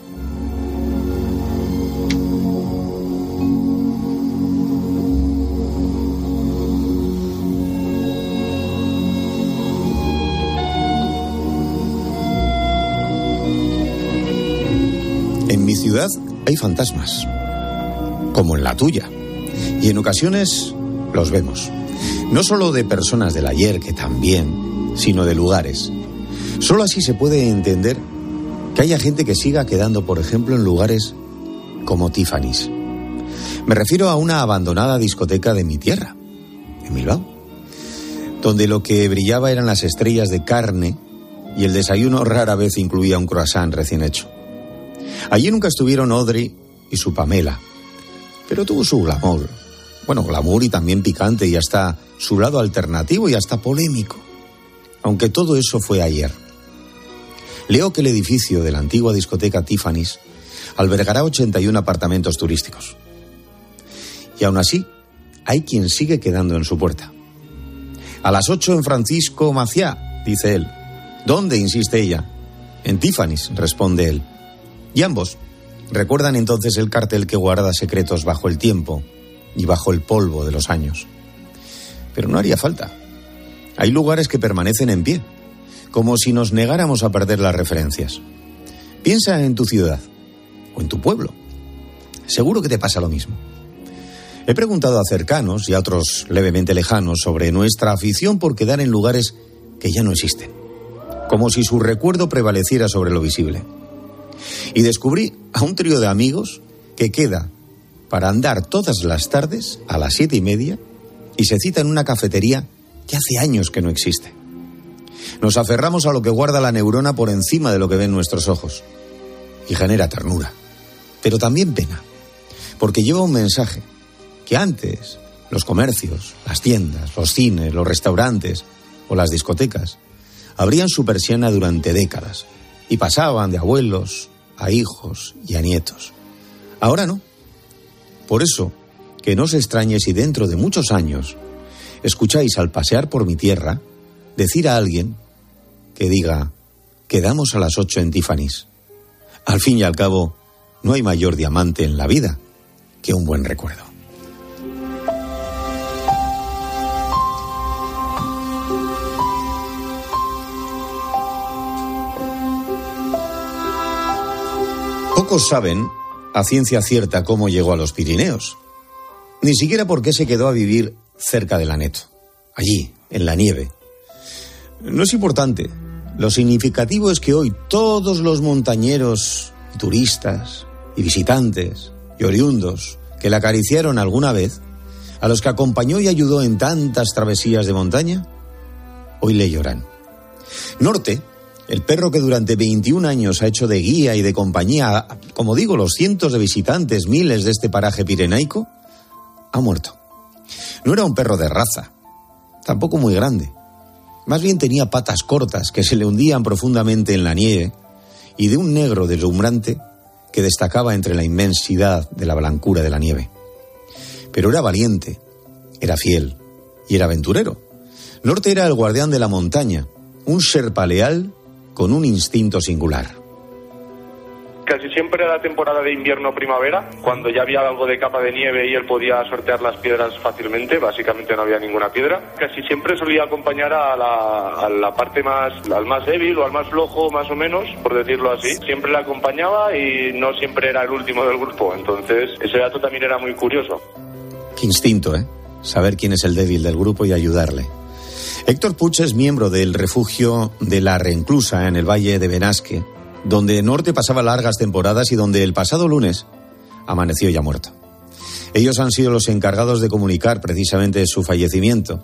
[SPEAKER 12] En mi ciudad hay fantasmas, como en la tuya, y en ocasiones los vemos. No solo de personas del ayer, que también, sino de lugares. Solo así se puede entender que haya gente que siga quedando, por ejemplo, en lugares como Tiffany's. Me refiero a una abandonada discoteca de mi tierra, en Bilbao, donde lo que brillaba eran las estrellas de carne y el desayuno rara vez incluía un croissant recién hecho. Allí nunca estuvieron Audrey y su Pamela, pero tuvo su glamour. Bueno, glamour y también picante, y hasta su lado alternativo y hasta polémico. Aunque todo eso fue ayer. Leo que el edificio de la antigua discoteca Tiffany's albergará ochenta y uno apartamentos turísticos. Y aún así, hay quien sigue quedando en su puerta. A las ocho en Francisco Maciá, dice él. ¿Dónde?, insiste ella. En Tiffany's, responde él. Y ambos recuerdan entonces el cartel que guarda secretos bajo el tiempo y bajo el polvo de los años. Pero no haría falta. Hay lugares que permanecen en pie, como si nos negáramos a perder las referencias. Piensa en tu ciudad o en tu pueblo. Seguro que te pasa lo mismo. He preguntado a cercanos y a otros levemente lejanos sobre nuestra afición por quedar en lugares que ya no existen, como si su recuerdo prevaleciera sobre lo visible. Y descubrí a un trío de amigos que queda para andar todas las tardes a las siete y media y se cita en una cafetería que hace años que no existe. Nos aferramos a lo que guarda la neurona por encima de lo que ven nuestros ojos y genera ternura, pero también pena, porque lleva un mensaje que antes los comercios, las tiendas, los cines, los restaurantes o las discotecas abrían su persiana durante décadas y pasaban de abuelos a hijos y a nietos. Ahora no. Por eso, que no os extrañe si dentro de muchos años escucháis al pasear por mi tierra decir a alguien que diga: quedamos a las ocho en Tiffany's. Al fin y al cabo, no hay mayor diamante en la vida que un buen recuerdo. Pocos saben a ciencia cierta cómo llegó a los Pirineos, ni siquiera por qué se quedó a vivir cerca del Aneto, allí, en la nieve. No es importante. Lo significativo es que hoy todos los montañeros, turistas y visitantes y oriundos que la acariciaron alguna vez, a los que acompañó y ayudó en tantas travesías de montaña, hoy le lloran. Norte, el perro que durante veintiún años ha hecho de guía y de compañía, como digo, los cientos de visitantes, miles de este paraje pirenaico, ha muerto. No era un perro de raza, tampoco muy grande. Más bien tenía patas cortas que se le hundían profundamente en la nieve y de un negro deslumbrante que destacaba entre la inmensidad de la blancura de la nieve. Pero era valiente, era fiel y era aventurero. Norte era el guardián de la montaña, un sherpa leal con un instinto singular.
[SPEAKER 17] Casi siempre era temporada de invierno-primavera, cuando ya había algo de capa de nieve y él podía sortear las piedras fácilmente, básicamente no había ninguna piedra. Casi siempre solía acompañar a la, a la parte más, al más débil o al más flojo, más o menos, por decirlo así. Siempre le acompañaba y no siempre era el último del grupo, entonces ese dato también era muy curioso.
[SPEAKER 12] Qué instinto, ¿eh? Saber quién es el débil del grupo y ayudarle. Héctor Puig es miembro del refugio de La Reinclusa en el Valle de Benasque, donde Norte pasaba largas temporadas y donde el pasado lunes amaneció ya muerto. Ellos han sido los encargados de comunicar precisamente su fallecimiento.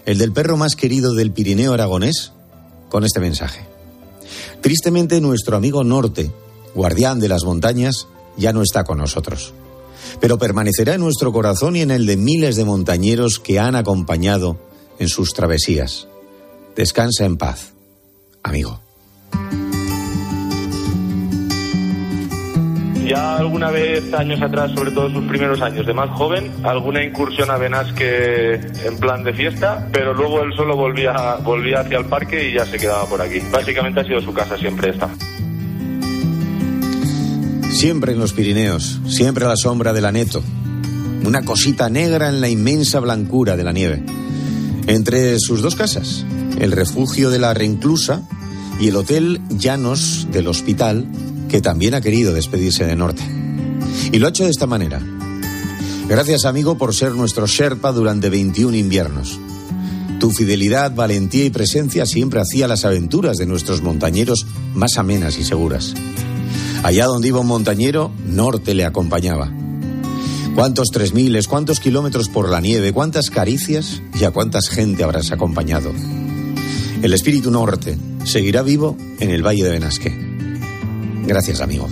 [SPEAKER 12] el del perro más querido del Pirineo aragonés, con este mensaje. Tristemente, nuestro amigo Norte, guardián de las montañas, ya no está con nosotros, pero permanecerá en nuestro corazón y en el de miles de montañeros que han acompañado en sus travesías. Descansa en paz, amigo.
[SPEAKER 17] Ya alguna vez, años atrás, sobre todo sus primeros años de más joven, alguna incursión a Benasque en plan de fiesta, pero luego él solo volvía, volvía hacia el parque y ya se quedaba por aquí. Básicamente ha sido su casa siempre esta.
[SPEAKER 12] Siempre en los Pirineos, siempre a la sombra del Aneto. Una cosita negra en la inmensa blancura de la nieve. Entre sus dos casas, el refugio de la Reclusa y el Hotel Llanos del Hospital, que también ha querido despedirse de Norte. Y lo ha hecho de esta manera. Gracias, amigo, por ser nuestro Sherpa durante veintiún inviernos. Tu fidelidad, valentía y presencia siempre hacía las aventuras de nuestros montañeros más amenas y seguras. Allá donde iba un montañero, Norte le acompañaba. ¿Cuántos tres miles, cuántos kilómetros por la nieve, cuántas caricias y a cuántas gente habrás acompañado? El espíritu Norte seguirá vivo en el Valle de Benasque. Gracias, amigo.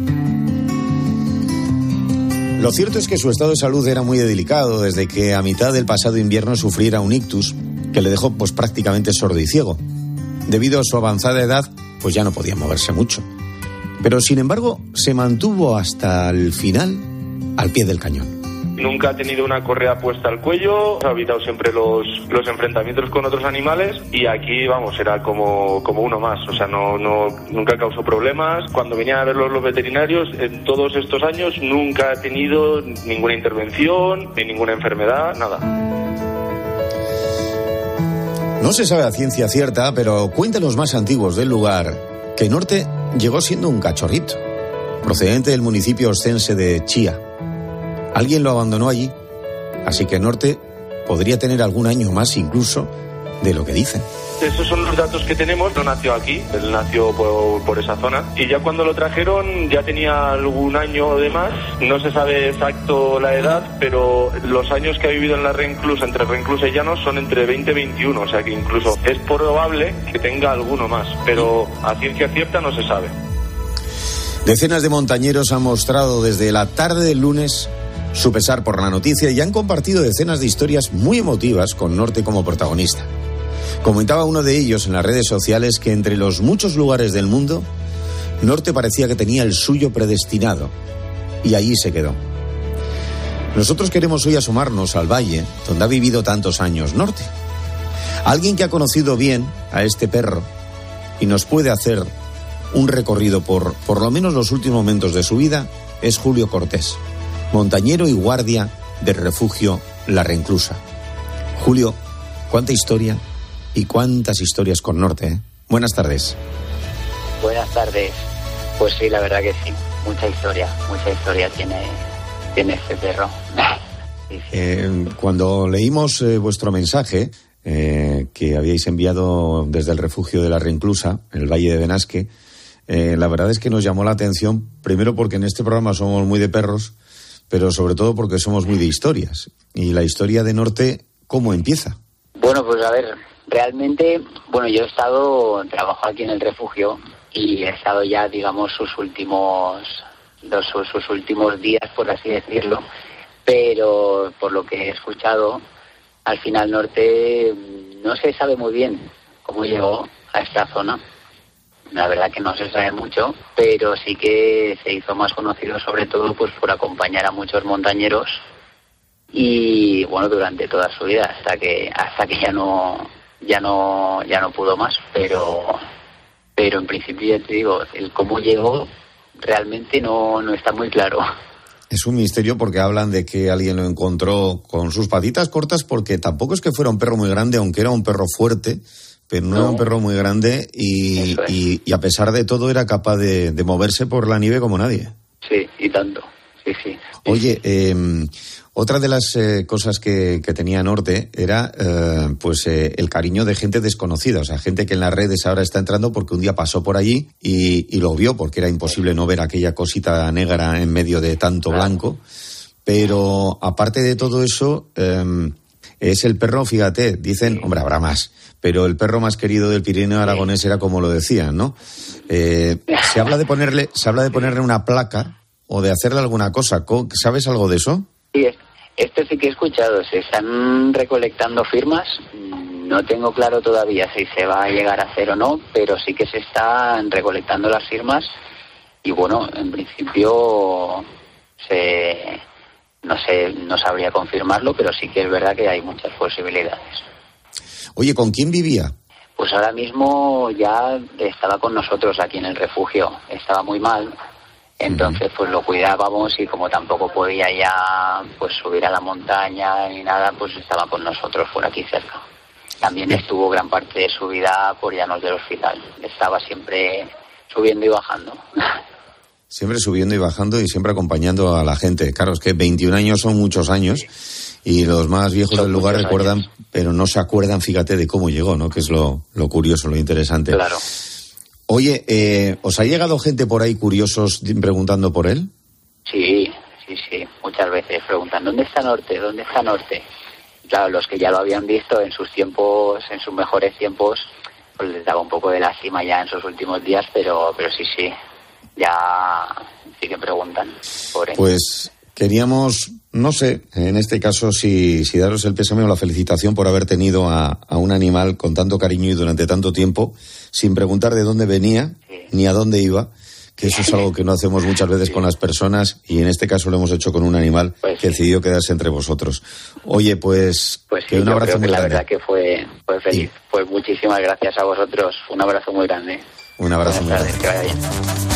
[SPEAKER 12] Lo cierto es que su estado de salud era muy delicado desde que a mitad del pasado invierno sufriera un ictus que le dejó pues prácticamente sordo y ciego. Debido a su avanzada edad, pues ya no podía moverse mucho. Pero sin embargo, se mantuvo hasta el final al pie del cañón.
[SPEAKER 17] Nunca ha tenido una correa puesta al cuello, ha evitado siempre los, los enfrentamientos con otros animales y aquí, vamos, era como, como uno más, o sea, no, no, nunca causó problemas. Cuando venían a verlos los veterinarios, en todos estos años nunca ha tenido ninguna intervención, ni ninguna enfermedad, nada.
[SPEAKER 12] No se sabe a ciencia cierta, pero cuentan los más antiguos del lugar que Norte llegó siendo un cachorrito, procedente del municipio oscense de Chía. Alguien lo abandonó allí, así que Norte podría tener algún año más incluso de lo que dicen.
[SPEAKER 17] Esos son los datos que tenemos. No nació aquí, él nació por, por esa zona y ya cuando lo trajeron ya tenía algún año de más. No se sabe exacto la edad, pero los años que ha vivido en la Reclusa, entre Reclusa y Llanos, son entre veinte y veintiuno, o sea que incluso es probable que tenga alguno más, pero a ciencia cierta no se sabe.
[SPEAKER 12] Decenas de montañeros han mostrado desde la tarde del lunes su pesar por la noticia y han compartido decenas de historias muy emotivas con Norte como protagonista. Comentaba uno de ellos en las redes sociales que entre los muchos lugares del mundo, Norte parecía que tenía el suyo predestinado y allí se quedó. Nosotros queremos hoy asomarnos al valle donde ha vivido tantos años Norte. Alguien que ha conocido bien a este perro y nos puede hacer un recorrido por por lo menos los últimos momentos de su vida es Julio Cortés, montañero y guardia del refugio La Reclusa. Julio, cuánta historia y cuántas historias con Norte, ¿eh? Buenas tardes.
[SPEAKER 19] Buenas tardes. Pues sí, la verdad que sí. Mucha historia, mucha historia tiene, tiene este perro. Sí, sí.
[SPEAKER 12] Eh, cuando leímos eh, vuestro mensaje, eh, que habíais enviado desde el refugio de La Reclusa, en el Valle de Benasque, eh, la verdad es que nos llamó la atención, primero porque en este programa somos muy de perros, pero sobre todo porque somos muy de historias. Y la historia de Norte, ¿cómo empieza?
[SPEAKER 19] Bueno, pues a ver, realmente, bueno, yo he estado, trabajo aquí en el refugio y he estado ya, digamos, sus últimos, los, sus, sus últimos días, por así decirlo, pero por lo que he escuchado, al final Norte no se sabe muy bien cómo llegó a esta zona. La verdad que no se sabe mucho, pero sí que se hizo más conocido sobre todo pues por acompañar a muchos montañeros y bueno, durante toda su vida hasta que hasta que ya no ya no ya no pudo más, pero pero en principio ya te digo, el cómo llegó realmente no no está muy claro.
[SPEAKER 12] Es un misterio porque hablan de que alguien lo encontró con sus patitas cortas, porque tampoco es que fuera un perro muy grande, aunque era un perro fuerte, pero no, no. era un perro muy grande y, y, y a pesar de todo era capaz de, de moverse por la nieve como nadie.
[SPEAKER 19] Sí, y tanto, sí, sí.
[SPEAKER 12] Oye, eh, otra de las eh, cosas que, que tenía Norte era eh, pues eh, el cariño de gente desconocida, o sea, gente que en las redes ahora está entrando porque un día pasó por allí y, y lo vio, porque era imposible no ver aquella cosita negra en medio de tanto blanco. Pero aparte de todo eso, eh, Es el perro, fíjate, dicen, hombre, habrá más, pero el perro más querido del Pirineo aragonés era como lo decían, ¿no? Eh, se habla de ponerle, se habla de ponerle una placa o de hacerle alguna cosa. ¿Sabes algo de eso?
[SPEAKER 19] Sí, esto sí que he escuchado. Se están recolectando firmas. No tengo claro todavía si se va a llegar a hacer o no, pero sí que se están recolectando las firmas y bueno, en principio se... No sé, no sabría confirmarlo, pero sí que es verdad que hay muchas posibilidades.
[SPEAKER 12] Oye, ¿con quién vivía?
[SPEAKER 19] Pues ahora mismo ya estaba con nosotros aquí en el refugio. Estaba muy mal, entonces pues lo cuidábamos y como tampoco podía ya pues subir a la montaña ni nada, pues estaba con nosotros por aquí cerca. También estuvo gran parte de su vida por llanos del hospital. Estaba siempre subiendo y bajando.
[SPEAKER 12] Siempre subiendo y bajando y siempre acompañando a la gente. Claro, es que veintiún años son muchos años y los más viejos son del lugar recuerdan, años. Pero no se acuerdan, fíjate, de cómo llegó, ¿no? Que es lo, lo curioso, lo interesante.
[SPEAKER 19] Claro.
[SPEAKER 12] Oye, eh, ¿os ha llegado gente por ahí curiosos preguntando por él?
[SPEAKER 19] Sí, sí, sí, muchas veces preguntan, ¿dónde está Norte? ¿Dónde está Norte? Claro, los que ya lo habían visto en sus tiempos, en sus mejores tiempos, pues les daba un poco de lástima ya en sus últimos días, pero, pero sí, sí. Ya sí que preguntan por él.
[SPEAKER 12] Pues queríamos, no sé, en este caso si, si daros el pésame o la felicitación por haber tenido a, a un animal con tanto cariño y durante tanto tiempo, sin preguntar de dónde venía, sí, ni a dónde iba, que eso es algo que no hacemos muchas veces sí. con las personas, y en este caso lo hemos hecho con un animal pues que sí. decidió quedarse entre vosotros. Oye, pues,
[SPEAKER 19] pues
[SPEAKER 12] que
[SPEAKER 19] sí,
[SPEAKER 12] un abrazo muy
[SPEAKER 19] que
[SPEAKER 12] grande.
[SPEAKER 19] La verdad que fue, fue feliz. Sí. Pues muchísimas gracias a vosotros. Un abrazo muy grande.
[SPEAKER 12] Un abrazo
[SPEAKER 19] Buenas
[SPEAKER 12] muy
[SPEAKER 19] tardes,
[SPEAKER 12] grande.
[SPEAKER 19] Que vaya bien.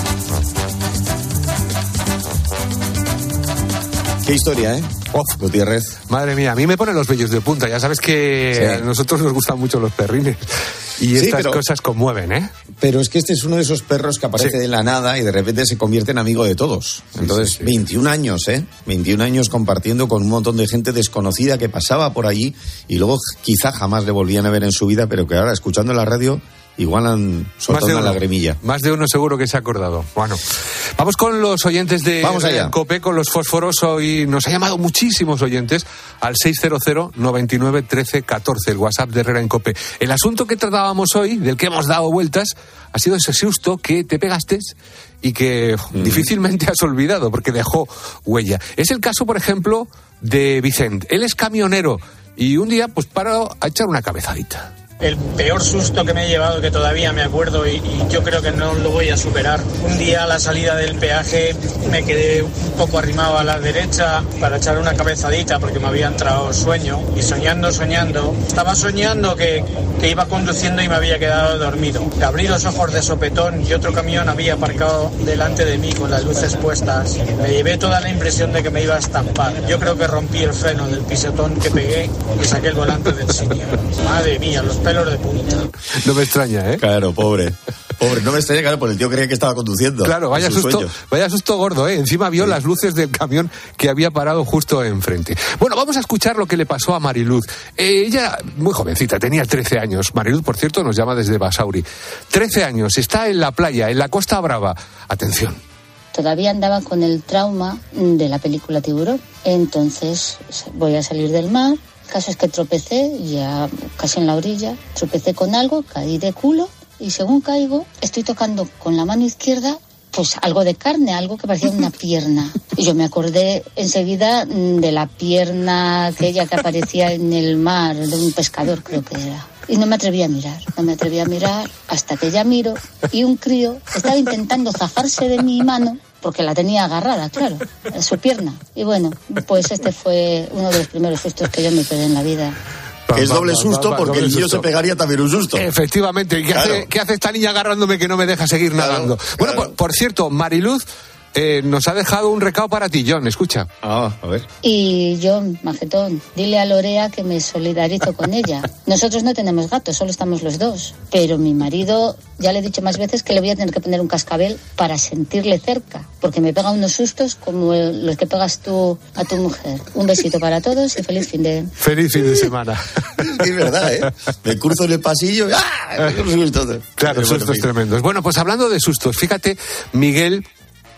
[SPEAKER 12] Qué historia, ¿eh? Uf, Gutiérrez.
[SPEAKER 20] Madre mía, a mí me ponen los vellos de punta. Ya sabes que sí. a nosotros nos gustan mucho los perrines. Y sí, estas pero, cosas conmueven, ¿eh?
[SPEAKER 12] Pero es que este es uno de esos perros que aparece sí. de la nada y de repente se convierte en amigo de todos. Entonces, sí, sí, sí. veintiún años, ¿eh? veintiún años compartiendo con un montón de gente desconocida que pasaba por allí y luego quizá jamás le volvían a ver en su vida, pero que ahora, escuchando la radio, igual han soltado una lagrimilla.
[SPEAKER 20] Más de uno seguro que se ha acordado. Bueno, vamos con los oyentes de
[SPEAKER 12] vamos allá.
[SPEAKER 20] COPE, con los fósforos. Hoy nos ha llamado muchísimos oyentes al seis cero cero, noventa y nueve, trece, catorce, el WhatsApp de Herrera en COPE. El asunto que tratábamos hoy, del que hemos dado vueltas, ha sido ese susto que te pegaste y que mm. difícilmente has olvidado porque dejó huella. Es el caso, por ejemplo, de Vicente. Él es camionero y un día pues paró a echar una cabezadita.
[SPEAKER 21] El peor susto que me he llevado, que todavía me acuerdo y, y yo creo que no lo voy a superar. Un día a la salida del peaje me quedé un poco arrimado a la derecha para echar una cabezadita porque me había entrado sueño y soñando, soñando. Estaba soñando que, que iba conduciendo y me había quedado dormido. Abrí los ojos de sopetón y otro camión había aparcado delante de mí con las luces puestas. Me llevé toda la impresión de que me iba a estampar. Yo creo que rompí el freno del pisotón que pegué y saqué el volante del sitio. Madre mía, los pelos de punta.
[SPEAKER 20] No me extraña, ¿eh?
[SPEAKER 12] Claro, pobre. Pobre, no me extraña, claro, porque el tío creía que estaba conduciendo.
[SPEAKER 20] Claro, vaya susto,
[SPEAKER 12] sueños.
[SPEAKER 20] vaya susto gordo, ¿eh? Encima vio sí. las luces del camión que había parado justo enfrente. Bueno, vamos a escuchar lo que le pasó a Mariluz. Eh, ella, muy jovencita, tenía trece años. Mariluz, por cierto, nos llama desde Basauri. trece años, está en la playa, en la Costa Brava. Atención.
[SPEAKER 22] Todavía andaba con el trauma de la película Tiburón. Entonces voy a salir del mar. El caso es que tropecé, ya casi en la orilla, tropecé con algo, caí de culo y según caigo estoy tocando con la mano izquierda pues algo de carne, algo que parecía una pierna. Y yo me acordé enseguida de la pierna aquella que aparecía en el mar, de un pescador creo que era. Y no me atreví a mirar, no me atreví a mirar hasta que ya miro y un crío estaba intentando zafarse de mi mano porque la tenía agarrada, claro, a su pierna. Y bueno, pues este fue uno de los primeros sustos que yo me pegué en la vida.
[SPEAKER 12] Es doble susto porque el niño se pegaría también un susto.
[SPEAKER 20] Efectivamente. ¿Qué, claro. hace, ¿Qué hace esta niña agarrándome que no me deja seguir claro, nadando? Claro. Bueno, por, por cierto, Mariluz eh, nos ha dejado un recado para ti, John. Escucha.
[SPEAKER 12] Ah, a ver.
[SPEAKER 22] Y John, majetón, dile a Lorea que me solidarizo con ella. Nosotros no tenemos gatos, solo estamos los dos. Pero mi marido, ya le he dicho más veces que le voy a tener que poner un cascabel para sentirle cerca. Porque me pega unos sustos como los que pegas tú a tu mujer. Un besito para todos y feliz fin de...
[SPEAKER 20] Feliz fin de semana.
[SPEAKER 12] Es verdad, ¿eh? Me cruzo en el pasillo y ¡ah!
[SPEAKER 20] Claro, sustos tremendos. Bueno, pues hablando de sustos, fíjate, Miguel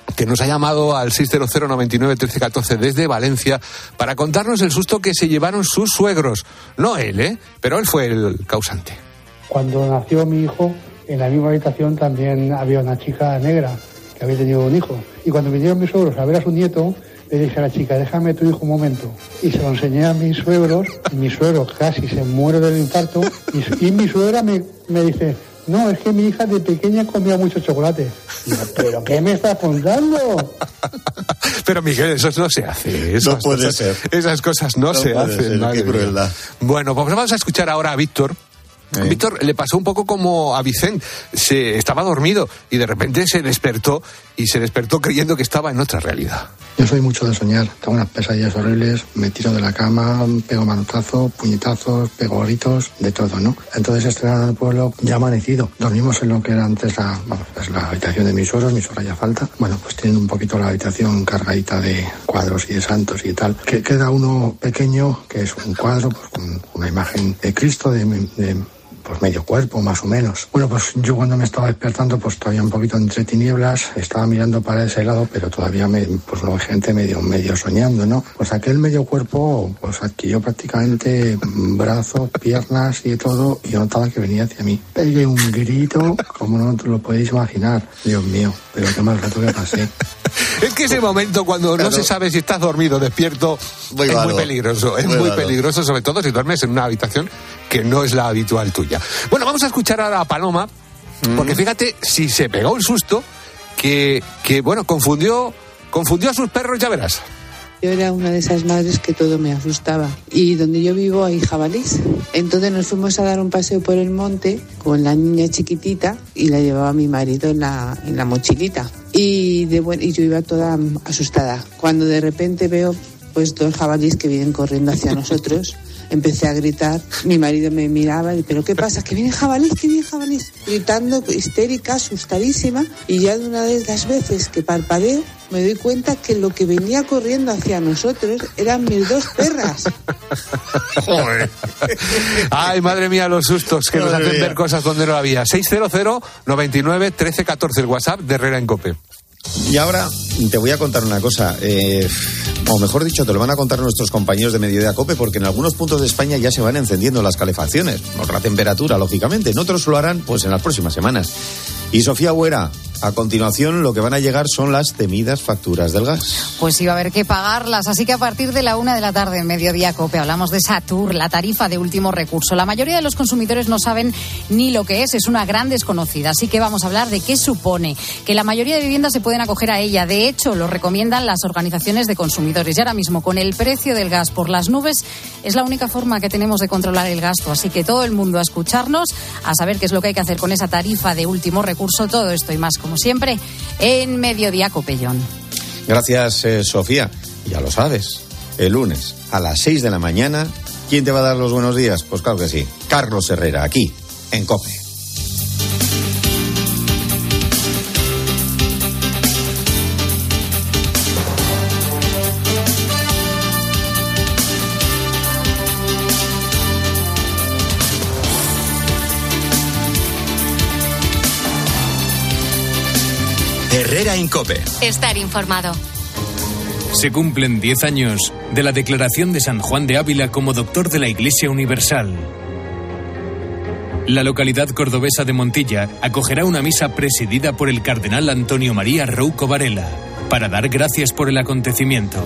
[SPEAKER 20] que nos ha llamado al seis cero cero, noventa y nueve, trece, catorce desde Valencia para contarnos el susto que se llevaron sus suegros. No él, ¿eh? Pero él fue el causante.
[SPEAKER 4] Cuando nació mi hijo, en la misma habitación también había una chica negra que había tenido un hijo. Y cuando vinieron mis suegros a ver a su nieto, le dije a la chica, déjame tu hijo un momento. Y se lo enseñé a mis suegros, y mi suegro casi se muere del infarto, y, y mi suegra me, me dice, no, es que mi hija de pequeña comía mucho chocolate. Y yo, ¿pero qué me estás contando?
[SPEAKER 20] Pero Miguel, eso no se hace. Esas
[SPEAKER 12] no puede
[SPEAKER 20] cosas,
[SPEAKER 12] ser.
[SPEAKER 20] Esas cosas no, no se hacen.
[SPEAKER 12] Ser, qué crueldad.
[SPEAKER 20] Bueno, pues vamos a escuchar ahora a Víctor. ¿Eh? Víctor le pasó un poco como a Vicente, se estaba dormido y de repente se despertó y se despertó creyendo que estaba en otra realidad.
[SPEAKER 4] Yo soy mucho de soñar, tengo unas pesadillas horribles, me tiro de la cama, pego manotazos, puñetazos, pego gritos, de todo, ¿no? Entonces estrenando en el pueblo ya ha amanecido, dormimos en lo que era antes la, vamos, es la habitación de mis suegros, mis suegros ya falta, bueno, pues tienen un poquito la habitación cargadita de cuadros y de santos y tal, que queda uno pequeño, que es un cuadro, pues con una imagen de Cristo, de, de pues medio cuerpo, más o menos. Bueno, pues yo cuando me estaba despertando, pues todavía un poquito entre tinieblas, estaba mirando para ese lado, pero todavía, me, pues lógicamente medio, medio soñando, ¿no? Pues aquel medio cuerpo, pues adquirió prácticamente brazos, piernas y todo, y yo notaba que venía hacia mí. Pegué un grito, como no te lo podéis imaginar. Dios mío, pero qué mal rato que pasé.
[SPEAKER 20] Es que ese momento cuando claro. no se sabe si estás dormido o despierto muy es malo. muy peligroso, es muy, muy peligroso, sobre todo si duermes en una habitación que no es la habitual tuya. Bueno, vamos a escuchar ahora a Paloma, mm. porque fíjate si se pegó un susto que, que bueno, confundió, confundió a sus perros, ya verás.
[SPEAKER 18] Yo era una de esas madres que todo me asustaba. Y donde yo vivo hay jabalís. Entonces nos fuimos a dar un paseo por el monte con la niña chiquitita y la llevaba mi marido en la, en la mochilita. Y, de buen, y yo iba toda asustada. Cuando de repente veo pues dos jabalís que vienen corriendo hacia nosotros, empecé a gritar. Mi marido me miraba y, ¿pero qué pasa? Que viene jabalís, que viene jabalís. Gritando, histérica, asustadísima. Y ya de una de las veces que parpadeo, me doy cuenta que lo que venía corriendo hacia nosotros eran mis dos perras.
[SPEAKER 20] Joder. Ay, madre mía, los sustos que madre nos hacen mía. ver cosas donde no había. seis cero cero, noventa y nueve, trece, catorce, el WhatsApp de Herrera en COPE.
[SPEAKER 12] Y ahora te voy a contar una cosa, eh, o mejor dicho, te lo van a contar nuestros compañeros de Mediodía COPE, porque en algunos puntos de España ya se van encendiendo las calefacciones, por la temperatura, lógicamente. En otros lo harán pues en las próximas semanas. Y Sofía Huera, a continuación lo que van a llegar son las temidas facturas del gas.
[SPEAKER 23] Pues iba a haber que pagarlas, así que a partir de la una de la tarde en Mediodía COPE hablamos de Satur, la tarifa de último recurso. La mayoría de los consumidores no saben ni lo que es, es una gran desconocida, así que vamos a hablar de qué supone, que la mayoría de viviendas se pueden acoger a ella. De hecho, lo recomiendan las organizaciones de consumidores. Y ahora mismo, con el precio del gas por las nubes, es la única forma que tenemos de controlar el gasto. Así que todo el mundo a escucharnos, a saber qué es lo que hay que hacer con esa tarifa de último recurso. Todo esto y más, como siempre, en Mediodía Copellón.
[SPEAKER 12] Gracias, eh, Sofía. Ya lo sabes, el lunes a las seis de la mañana, ¿quién te va a dar los buenos días? Pues claro que sí, Carlos Herrera, aquí, en COPE.
[SPEAKER 2] Herrera en COPE.
[SPEAKER 16] Estar informado.
[SPEAKER 24] Se cumplen diez años de la declaración de San Juan de Ávila como doctor de la Iglesia Universal. La localidad cordobesa de Montilla acogerá una misa presidida por el cardenal Antonio María Rouco Varela para dar gracias por el acontecimiento.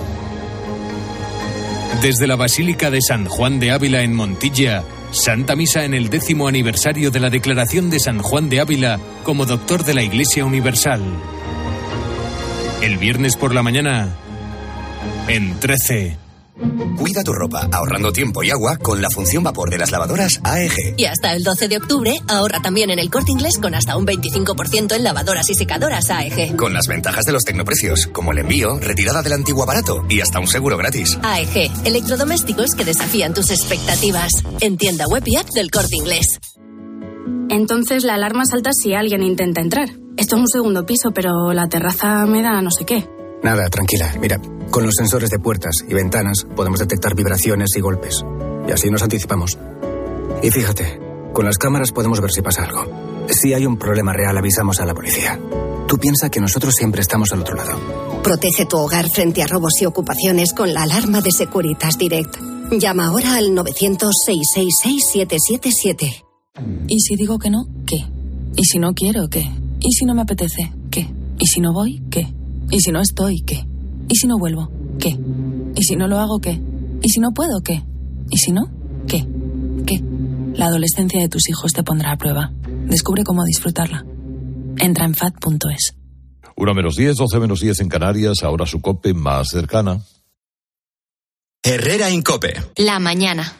[SPEAKER 24] Desde la Basílica de San Juan de Ávila en Montilla, Santa Misa en el décimo aniversario de la declaración de San Juan de Ávila como doctor de la Iglesia Universal. El viernes por la mañana, en trece.
[SPEAKER 25] Cuida tu ropa ahorrando tiempo y agua con la función vapor de las lavadoras A E G.
[SPEAKER 26] Y hasta el doce de octubre ahorra también en el Corte Inglés con hasta un veinticinco por ciento en lavadoras y secadoras A E G.
[SPEAKER 25] Con las ventajas de los tecnoprecios, como el envío, retirada del antiguo aparato y hasta un seguro gratis.
[SPEAKER 26] A E G, electrodomésticos que desafían tus expectativas. En tienda web y app del Corte Inglés.
[SPEAKER 27] Entonces la alarma salta si alguien intenta entrar. Esto es un segundo piso, pero la terraza me da no sé qué.
[SPEAKER 28] Nada, tranquila. Mira, con los sensores de puertas y ventanas podemos detectar vibraciones y golpes. Y así nos anticipamos. Y fíjate, con las cámaras podemos ver si pasa algo. Si hay un problema real, avisamos a la policía. Tú piensas que nosotros siempre estamos al otro lado.
[SPEAKER 26] Protege tu hogar frente a robos y ocupaciones con la alarma de Securitas Direct. Llama ahora al novecientos, seiscientos sesenta y seis, siete siete siete.
[SPEAKER 1] ¿Y si digo que no? ¿Qué? ¿Y si no quiero? ¿Qué? ¿Y si no me apetece? ¿Qué? ¿Y si no voy? ¿Qué? ¿Y si no estoy? ¿Qué? ¿Y si no vuelvo? ¿Qué? ¿Y si no lo hago? ¿Qué? ¿Y si no puedo? ¿Qué? ¿Y si no? ¿Qué? ¿Qué? La adolescencia de tus hijos te pondrá a prueba. Descubre cómo disfrutarla. Entra en fat punto es.
[SPEAKER 3] Una menos diez, doce menos diez en Canarias, ahora su COPE más cercana.
[SPEAKER 2] Herrera en COPE.
[SPEAKER 16] La mañana.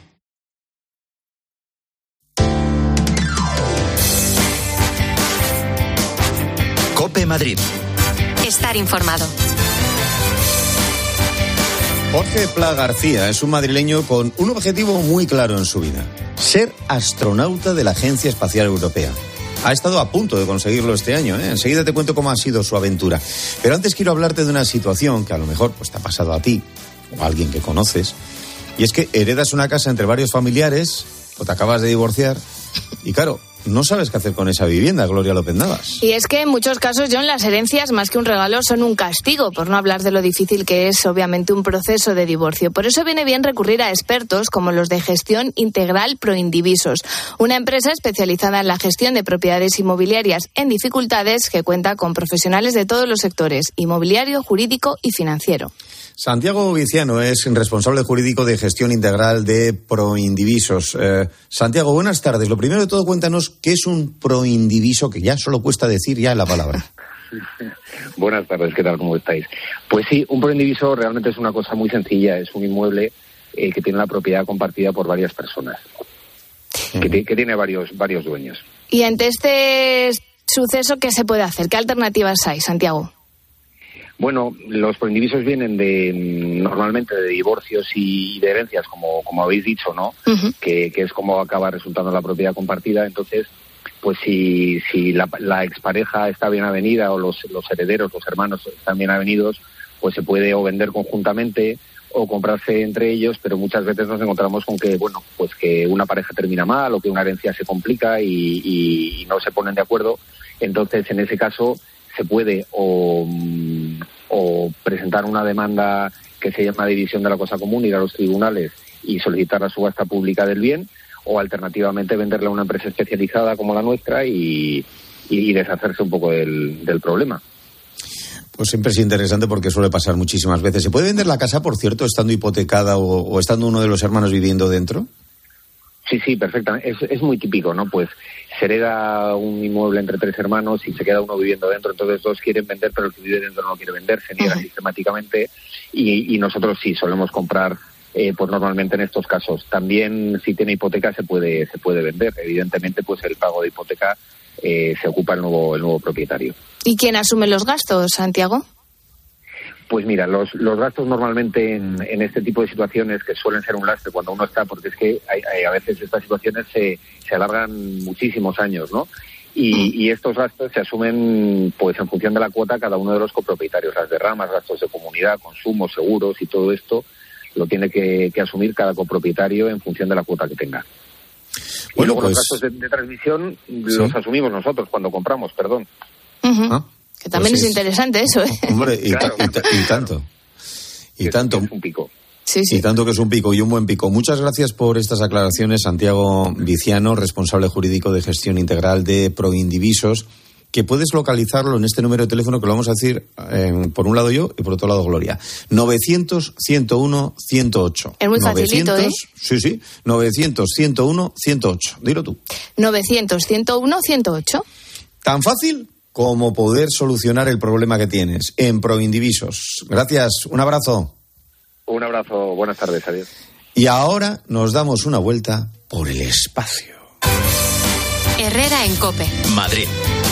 [SPEAKER 2] COPE Madrid.
[SPEAKER 16] Estar informado.
[SPEAKER 12] Jorge Pla García es un madrileño con un objetivo muy claro en su vida: ser astronauta de la Agencia Espacial Europea. Ha estado a punto de conseguirlo este año, ¿eh? Enseguida te cuento cómo ha sido su aventura. Pero antes quiero hablarte de una situación que a lo mejor pues, te ha pasado a ti o a alguien que conoces. Y es que heredas una casa entre varios familiares o te acabas de divorciar y claro, no sabes qué hacer con esa vivienda, Gloria López Navas.
[SPEAKER 6] Y es que en muchos casos, John, las herencias, más que un regalo, son un castigo, por no hablar de lo difícil que es, obviamente, un proceso de divorcio. Por eso viene bien recurrir a expertos como los de Gestión Integral Proindivisos, una empresa especializada en la gestión de propiedades inmobiliarias en dificultades que cuenta con profesionales de todos los sectores, inmobiliario, jurídico y financiero.
[SPEAKER 12] Santiago Viciano es responsable jurídico de Gestión Integral de Proindivisos. Eh, Santiago, buenas tardes. Lo primero de todo, cuéntanos qué es un proindiviso, que ya solo cuesta decir ya la palabra.
[SPEAKER 5] Buenas tardes, ¿qué tal? ¿Cómo estáis? Pues sí, un proindiviso realmente es una cosa muy sencilla. Es un inmueble eh, que tiene la propiedad compartida por varias personas, uh-huh. que, t- que tiene varios, varios dueños.
[SPEAKER 6] Y ante este suceso, ¿qué se puede hacer? ¿Qué alternativas hay, Santiago?
[SPEAKER 5] Bueno, los proindivisos vienen de normalmente de divorcios y de herencias, como, como habéis dicho, ¿no? Uh-huh. Que, que es como acaba resultando la propiedad compartida. Entonces, pues si, si la, la expareja está bien avenida o los, los herederos, los hermanos están bien avenidos, pues se puede o vender conjuntamente o comprarse entre ellos, pero muchas veces nos encontramos con que, bueno, pues que una pareja termina mal o que una herencia se complica y, y, y no se ponen de acuerdo. Entonces, en ese caso, se puede o, o presentar una demanda que se llama división de la cosa común, ir a los tribunales y solicitar la subasta pública del bien, o alternativamente venderle a una empresa especializada como la nuestra y, y deshacerse un poco del, del problema.
[SPEAKER 12] Pues siempre es interesante porque suele pasar muchísimas veces. ¿Se puede vender la casa, por cierto, estando hipotecada o, o estando uno de los hermanos viviendo dentro?
[SPEAKER 5] Sí, sí, perfectamente. Es, es muy típico, ¿no? Pues se hereda un inmueble entre tres hermanos y se queda uno viviendo dentro, entonces dos quieren vender, pero el que vive dentro no lo quiere vender, se niega uh-huh. sistemáticamente y, y nosotros sí solemos comprar, eh, pues normalmente en estos casos. También si tiene hipoteca se puede se puede vender. Evidentemente, pues el pago de hipoteca eh, se ocupa el nuevo el nuevo propietario.
[SPEAKER 6] ¿Y quién asume los gastos, Santiago?
[SPEAKER 5] Pues mira, los, los gastos normalmente en, en este tipo de situaciones, que suelen ser un lastre cuando uno está, porque es que hay, hay, a veces estas situaciones se, se alargan muchísimos años, ¿no? Y, y estos gastos se asumen pues en función de la cuota cada uno de los copropietarios, las derramas, gastos de comunidad, consumos, seguros y todo esto lo tiene que, que asumir cada copropietario en función de la cuota que tenga. Bueno, y luego pues, los gastos de, de transmisión ¿sí? los asumimos nosotros cuando compramos, perdón.
[SPEAKER 6] Uh-huh. ¿Ah? Que también pues es, es interesante eso, ¿eh?
[SPEAKER 12] Hombre, y, claro. y, y, y tanto. Y
[SPEAKER 5] es,
[SPEAKER 12] tanto.
[SPEAKER 5] Es un pico.
[SPEAKER 6] Sí, sí.
[SPEAKER 12] Y tanto que es un pico y un buen pico. Muchas gracias por estas aclaraciones, Santiago Viciano, responsable jurídico de Gestión Integral de Proindivisos, que puedes localizarlo en este número de teléfono que lo vamos a decir eh, por un lado yo y por otro lado Gloria. novecientos, ciento uno, ciento ocho.
[SPEAKER 6] Es muy facilito, ¿eh?
[SPEAKER 12] Sí, sí. novecientos, ciento uno, ciento ocho. Dilo tú.
[SPEAKER 6] novecientos, ciento uno, ciento ocho.
[SPEAKER 12] ¿Tan fácil? Como poder solucionar el problema que tienes en Proindivisos. Gracias, un abrazo.
[SPEAKER 5] Un abrazo, buenas tardes, adiós.
[SPEAKER 12] Y ahora nos damos una vuelta por el espacio.
[SPEAKER 16] Herrera en COPE.
[SPEAKER 2] Madrid.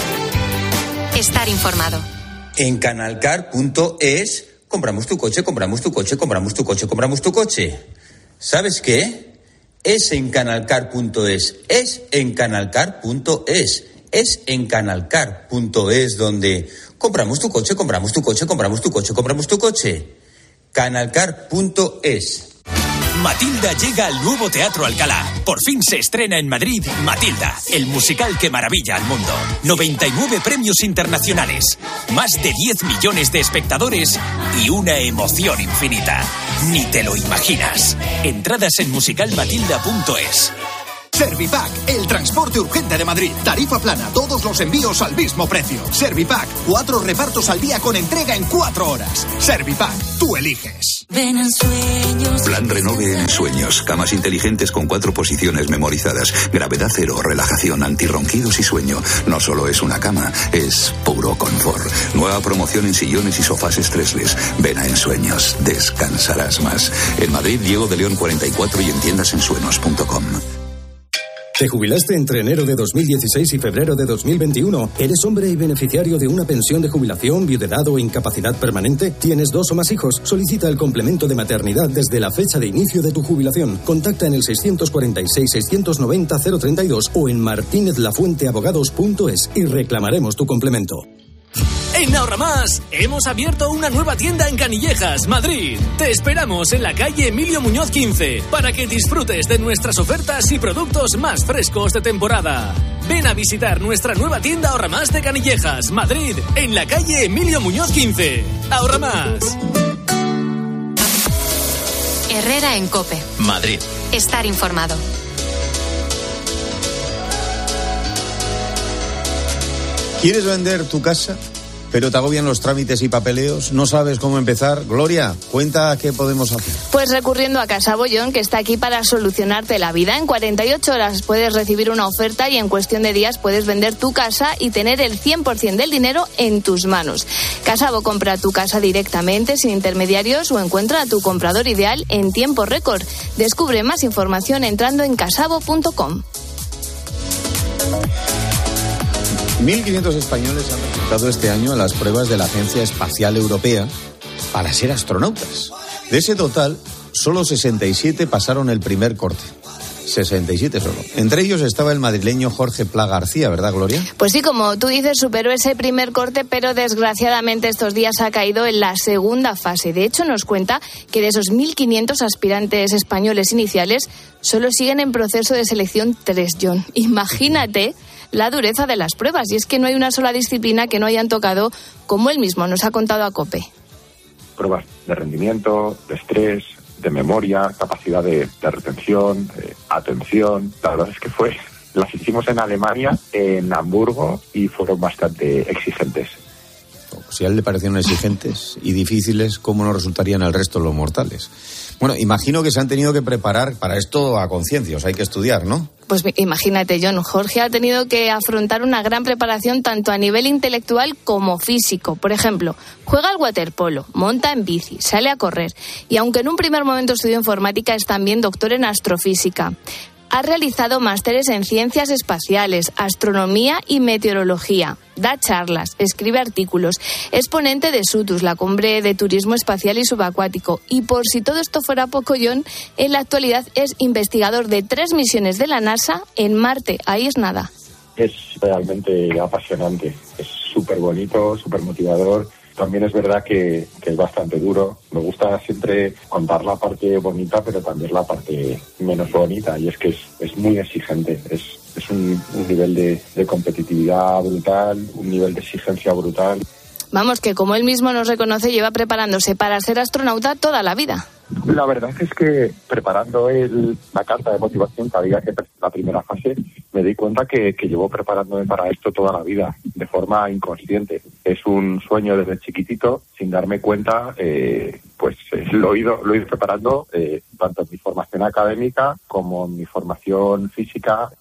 [SPEAKER 16] Estar informado.
[SPEAKER 7] En canalcar punto es compramos tu coche, compramos tu coche, compramos tu coche, compramos tu coche. ¿Sabes qué? Es en canalcar punto es, es en canalcar punto es. Es en canalcar punto es donde compramos tu coche, compramos tu coche, compramos tu coche, compramos tu coche. canalcar punto es.
[SPEAKER 8] Matilda llega al nuevo Teatro Alcalá. Por fin se estrena en Madrid Matilda, el musical que maravilla al mundo. noventa y nueve premios internacionales, más de diez millones de espectadores y una emoción infinita. Ni te lo imaginas. Entradas en musical matilda punto es.
[SPEAKER 9] Servipack, el transporte urgente de Madrid. Tarifa plana, todos los envíos al mismo precio. Servipack, cuatro repartos al día con entrega en cuatro horas. Servipack, tú eliges.
[SPEAKER 10] Ven en sueños.
[SPEAKER 11] Plan Renove en sueños. Camas inteligentes con cuatro posiciones memorizadas. Gravedad cero, relajación, antirronquidos y sueño. No solo es una cama, es puro confort. Nueva promoción en sillones y sofás estresless. Ven a Ensueños, descansarás más. En Madrid, Diego de León cuarenta y cuatro y en tiendas ensueños punto com.
[SPEAKER 13] ¿Te jubilaste entre enero de dos mil dieciséis y febrero de dos mil veintiuno? ¿Eres hombre y beneficiario de una pensión de jubilación, viudedad o incapacidad permanente? ¿Tienes dos o más hijos? Solicita el complemento de maternidad desde la fecha de inicio de tu jubilación. Contacta en el seiscientos cuarenta y seis, seiscientos noventa, cero treinta y dos o en martinez lafuente abogados punto es y reclamaremos tu complemento.
[SPEAKER 14] En Ahorra Más hemos abierto una nueva tienda en Canillejas, Madrid. Te esperamos en la calle Emilio Muñoz quince para que disfrutes de nuestras ofertas y productos más frescos de temporada. Ven a visitar nuestra nueva tienda Ahorra Más de Canillejas, Madrid, en la calle Emilio Muñoz quince. Ahorra Más.
[SPEAKER 16] Herrera en COPE.
[SPEAKER 2] Madrid.
[SPEAKER 16] Estar informado.
[SPEAKER 12] ¿Quieres vender tu casa, pero te agobian los trámites y papeleos? ¿No sabes cómo empezar? Gloria, cuenta qué podemos hacer.
[SPEAKER 6] Pues recurriendo a Casa Bollón, que está aquí para solucionarte la vida. En cuarenta y ocho horas puedes recibir una oferta y en cuestión de días puedes vender tu casa y tener el cien por ciento del dinero en tus manos. Casabo compra tu casa directamente, sin intermediarios, o encuentra a tu comprador ideal en tiempo récord. Descubre más información entrando en casabo punto com.
[SPEAKER 12] mil quinientos españoles han presentado este año a las pruebas de la Agencia Espacial Europea para ser astronautas. De ese total, solo sesenta y siete pasaron el primer corte. sesenta y siete solo. Entre ellos estaba el madrileño Jorge Pla García, ¿verdad, Gloria?
[SPEAKER 6] Pues sí, como tú dices, superó ese primer corte, pero desgraciadamente estos días ha caído en la segunda fase. De hecho, nos cuenta que de esos mil quinientos aspirantes españoles iniciales, solo siguen en proceso de selección tres, John. Imagínate la dureza de las pruebas, y es que no hay una sola disciplina que no hayan tocado, como él mismo nos ha contado a COPE.
[SPEAKER 15] Pruebas de rendimiento, de estrés, de memoria, capacidad de, de retención, de atención. La verdad es que fue, las hicimos en Alemania, en Hamburgo, y fueron bastante exigentes.
[SPEAKER 12] Si a él le parecieron exigentes y difíciles, ¿cómo no resultarían al resto los mortales? Bueno, imagino que se han tenido que preparar para esto a conciencia, o sea, hay que estudiar, ¿no?
[SPEAKER 6] Pues imagínate, John, Jorge ha tenido que afrontar una gran preparación tanto a nivel intelectual como físico. Por ejemplo, juega al waterpolo, monta en bici, sale a correr y aunque en un primer momento estudió informática, es también doctor en astrofísica. Ha realizado másteres en ciencias espaciales, astronomía y meteorología. Da charlas, escribe artículos, es ponente de SUTUS, la cumbre de turismo espacial y subacuático. Y por si todo esto fuera poco, John, en la actualidad es investigador de tres misiones de la NASA en Marte. Ahí es nada.
[SPEAKER 15] Es realmente apasionante, es súper bonito, súper motivador. También es verdad que, que es bastante duro. Me gusta siempre contar la parte bonita, pero también la parte menos bonita. Y es que es, es muy exigente. Es, es un, un nivel de, de competitividad brutal, un nivel de exigencia brutal.
[SPEAKER 6] Vamos, que como él mismo nos reconoce, lleva preparándose para ser astronauta toda la vida.
[SPEAKER 15] La verdad es que preparando el, la carta de motivación que había que la primera fase, me di cuenta que, que llevo preparándome para esto toda la vida, de forma inconsciente. Es un sueño desde chiquitito, sin darme cuenta, eh, pues eh, lo, he ido, lo he ido preparando eh, tanto en mi formación académica como en mi formación física.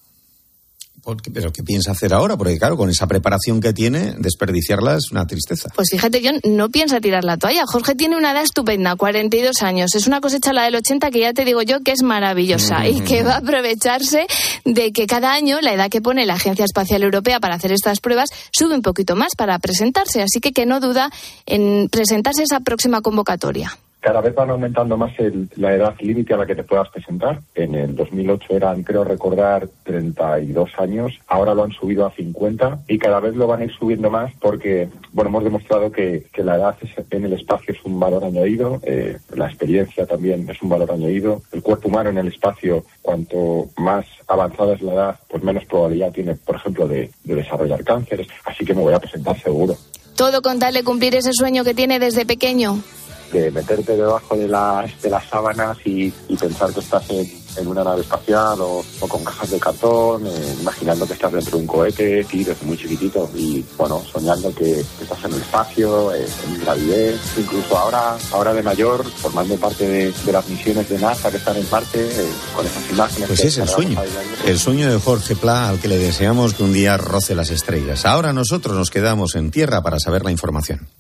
[SPEAKER 12] ¿Pero qué piensa hacer ahora? Porque claro, con esa preparación que tiene, desperdiciarla es una tristeza.
[SPEAKER 6] Pues fíjate, John, no piensa tirar la toalla. Jorge tiene una edad estupenda, cuarenta y dos años. Es una cosecha, la del ochenta, que ya te digo yo que es maravillosa mm. y que va a aprovecharse de que cada año la edad que pone la Agencia Espacial Europea para hacer estas pruebas sube un poquito más para presentarse. Así que que no duda en presentarse esa próxima convocatoria.
[SPEAKER 15] Cada vez van aumentando más el, la edad límite a la que te puedas presentar. En el dos mil ocho eran, creo recordar, treinta y dos años. Ahora lo han subido a cincuenta y cada vez lo van a ir subiendo más porque, bueno, hemos demostrado que, que la edad es, en el espacio es un valor añadido, eh, la experiencia también es un valor añadido. El cuerpo humano en el espacio, cuanto más avanzada es la edad, pues menos probabilidad tiene, por ejemplo, de, de desarrollar cánceres. Así que me voy a presentar seguro.
[SPEAKER 6] Todo con tal de cumplir ese sueño que tiene desde pequeño.
[SPEAKER 15] De meterte debajo de las, de las sábanas y, y pensar que estás en, en una nave espacial o, o con cajas de cartón, eh, imaginando que estás dentro de un cohete, sí, desde muy chiquitito, y bueno, soñando que, que estás en el espacio, eh, en gravidez, incluso ahora ahora de mayor, formando parte de, de las misiones de NASA que están en Marte, eh, con esas imágenes.
[SPEAKER 12] Pues es el sueño, el sueño de Jorge Pla, al que le deseamos que un día roce las estrellas. Ahora nosotros nos quedamos en tierra para saber la información.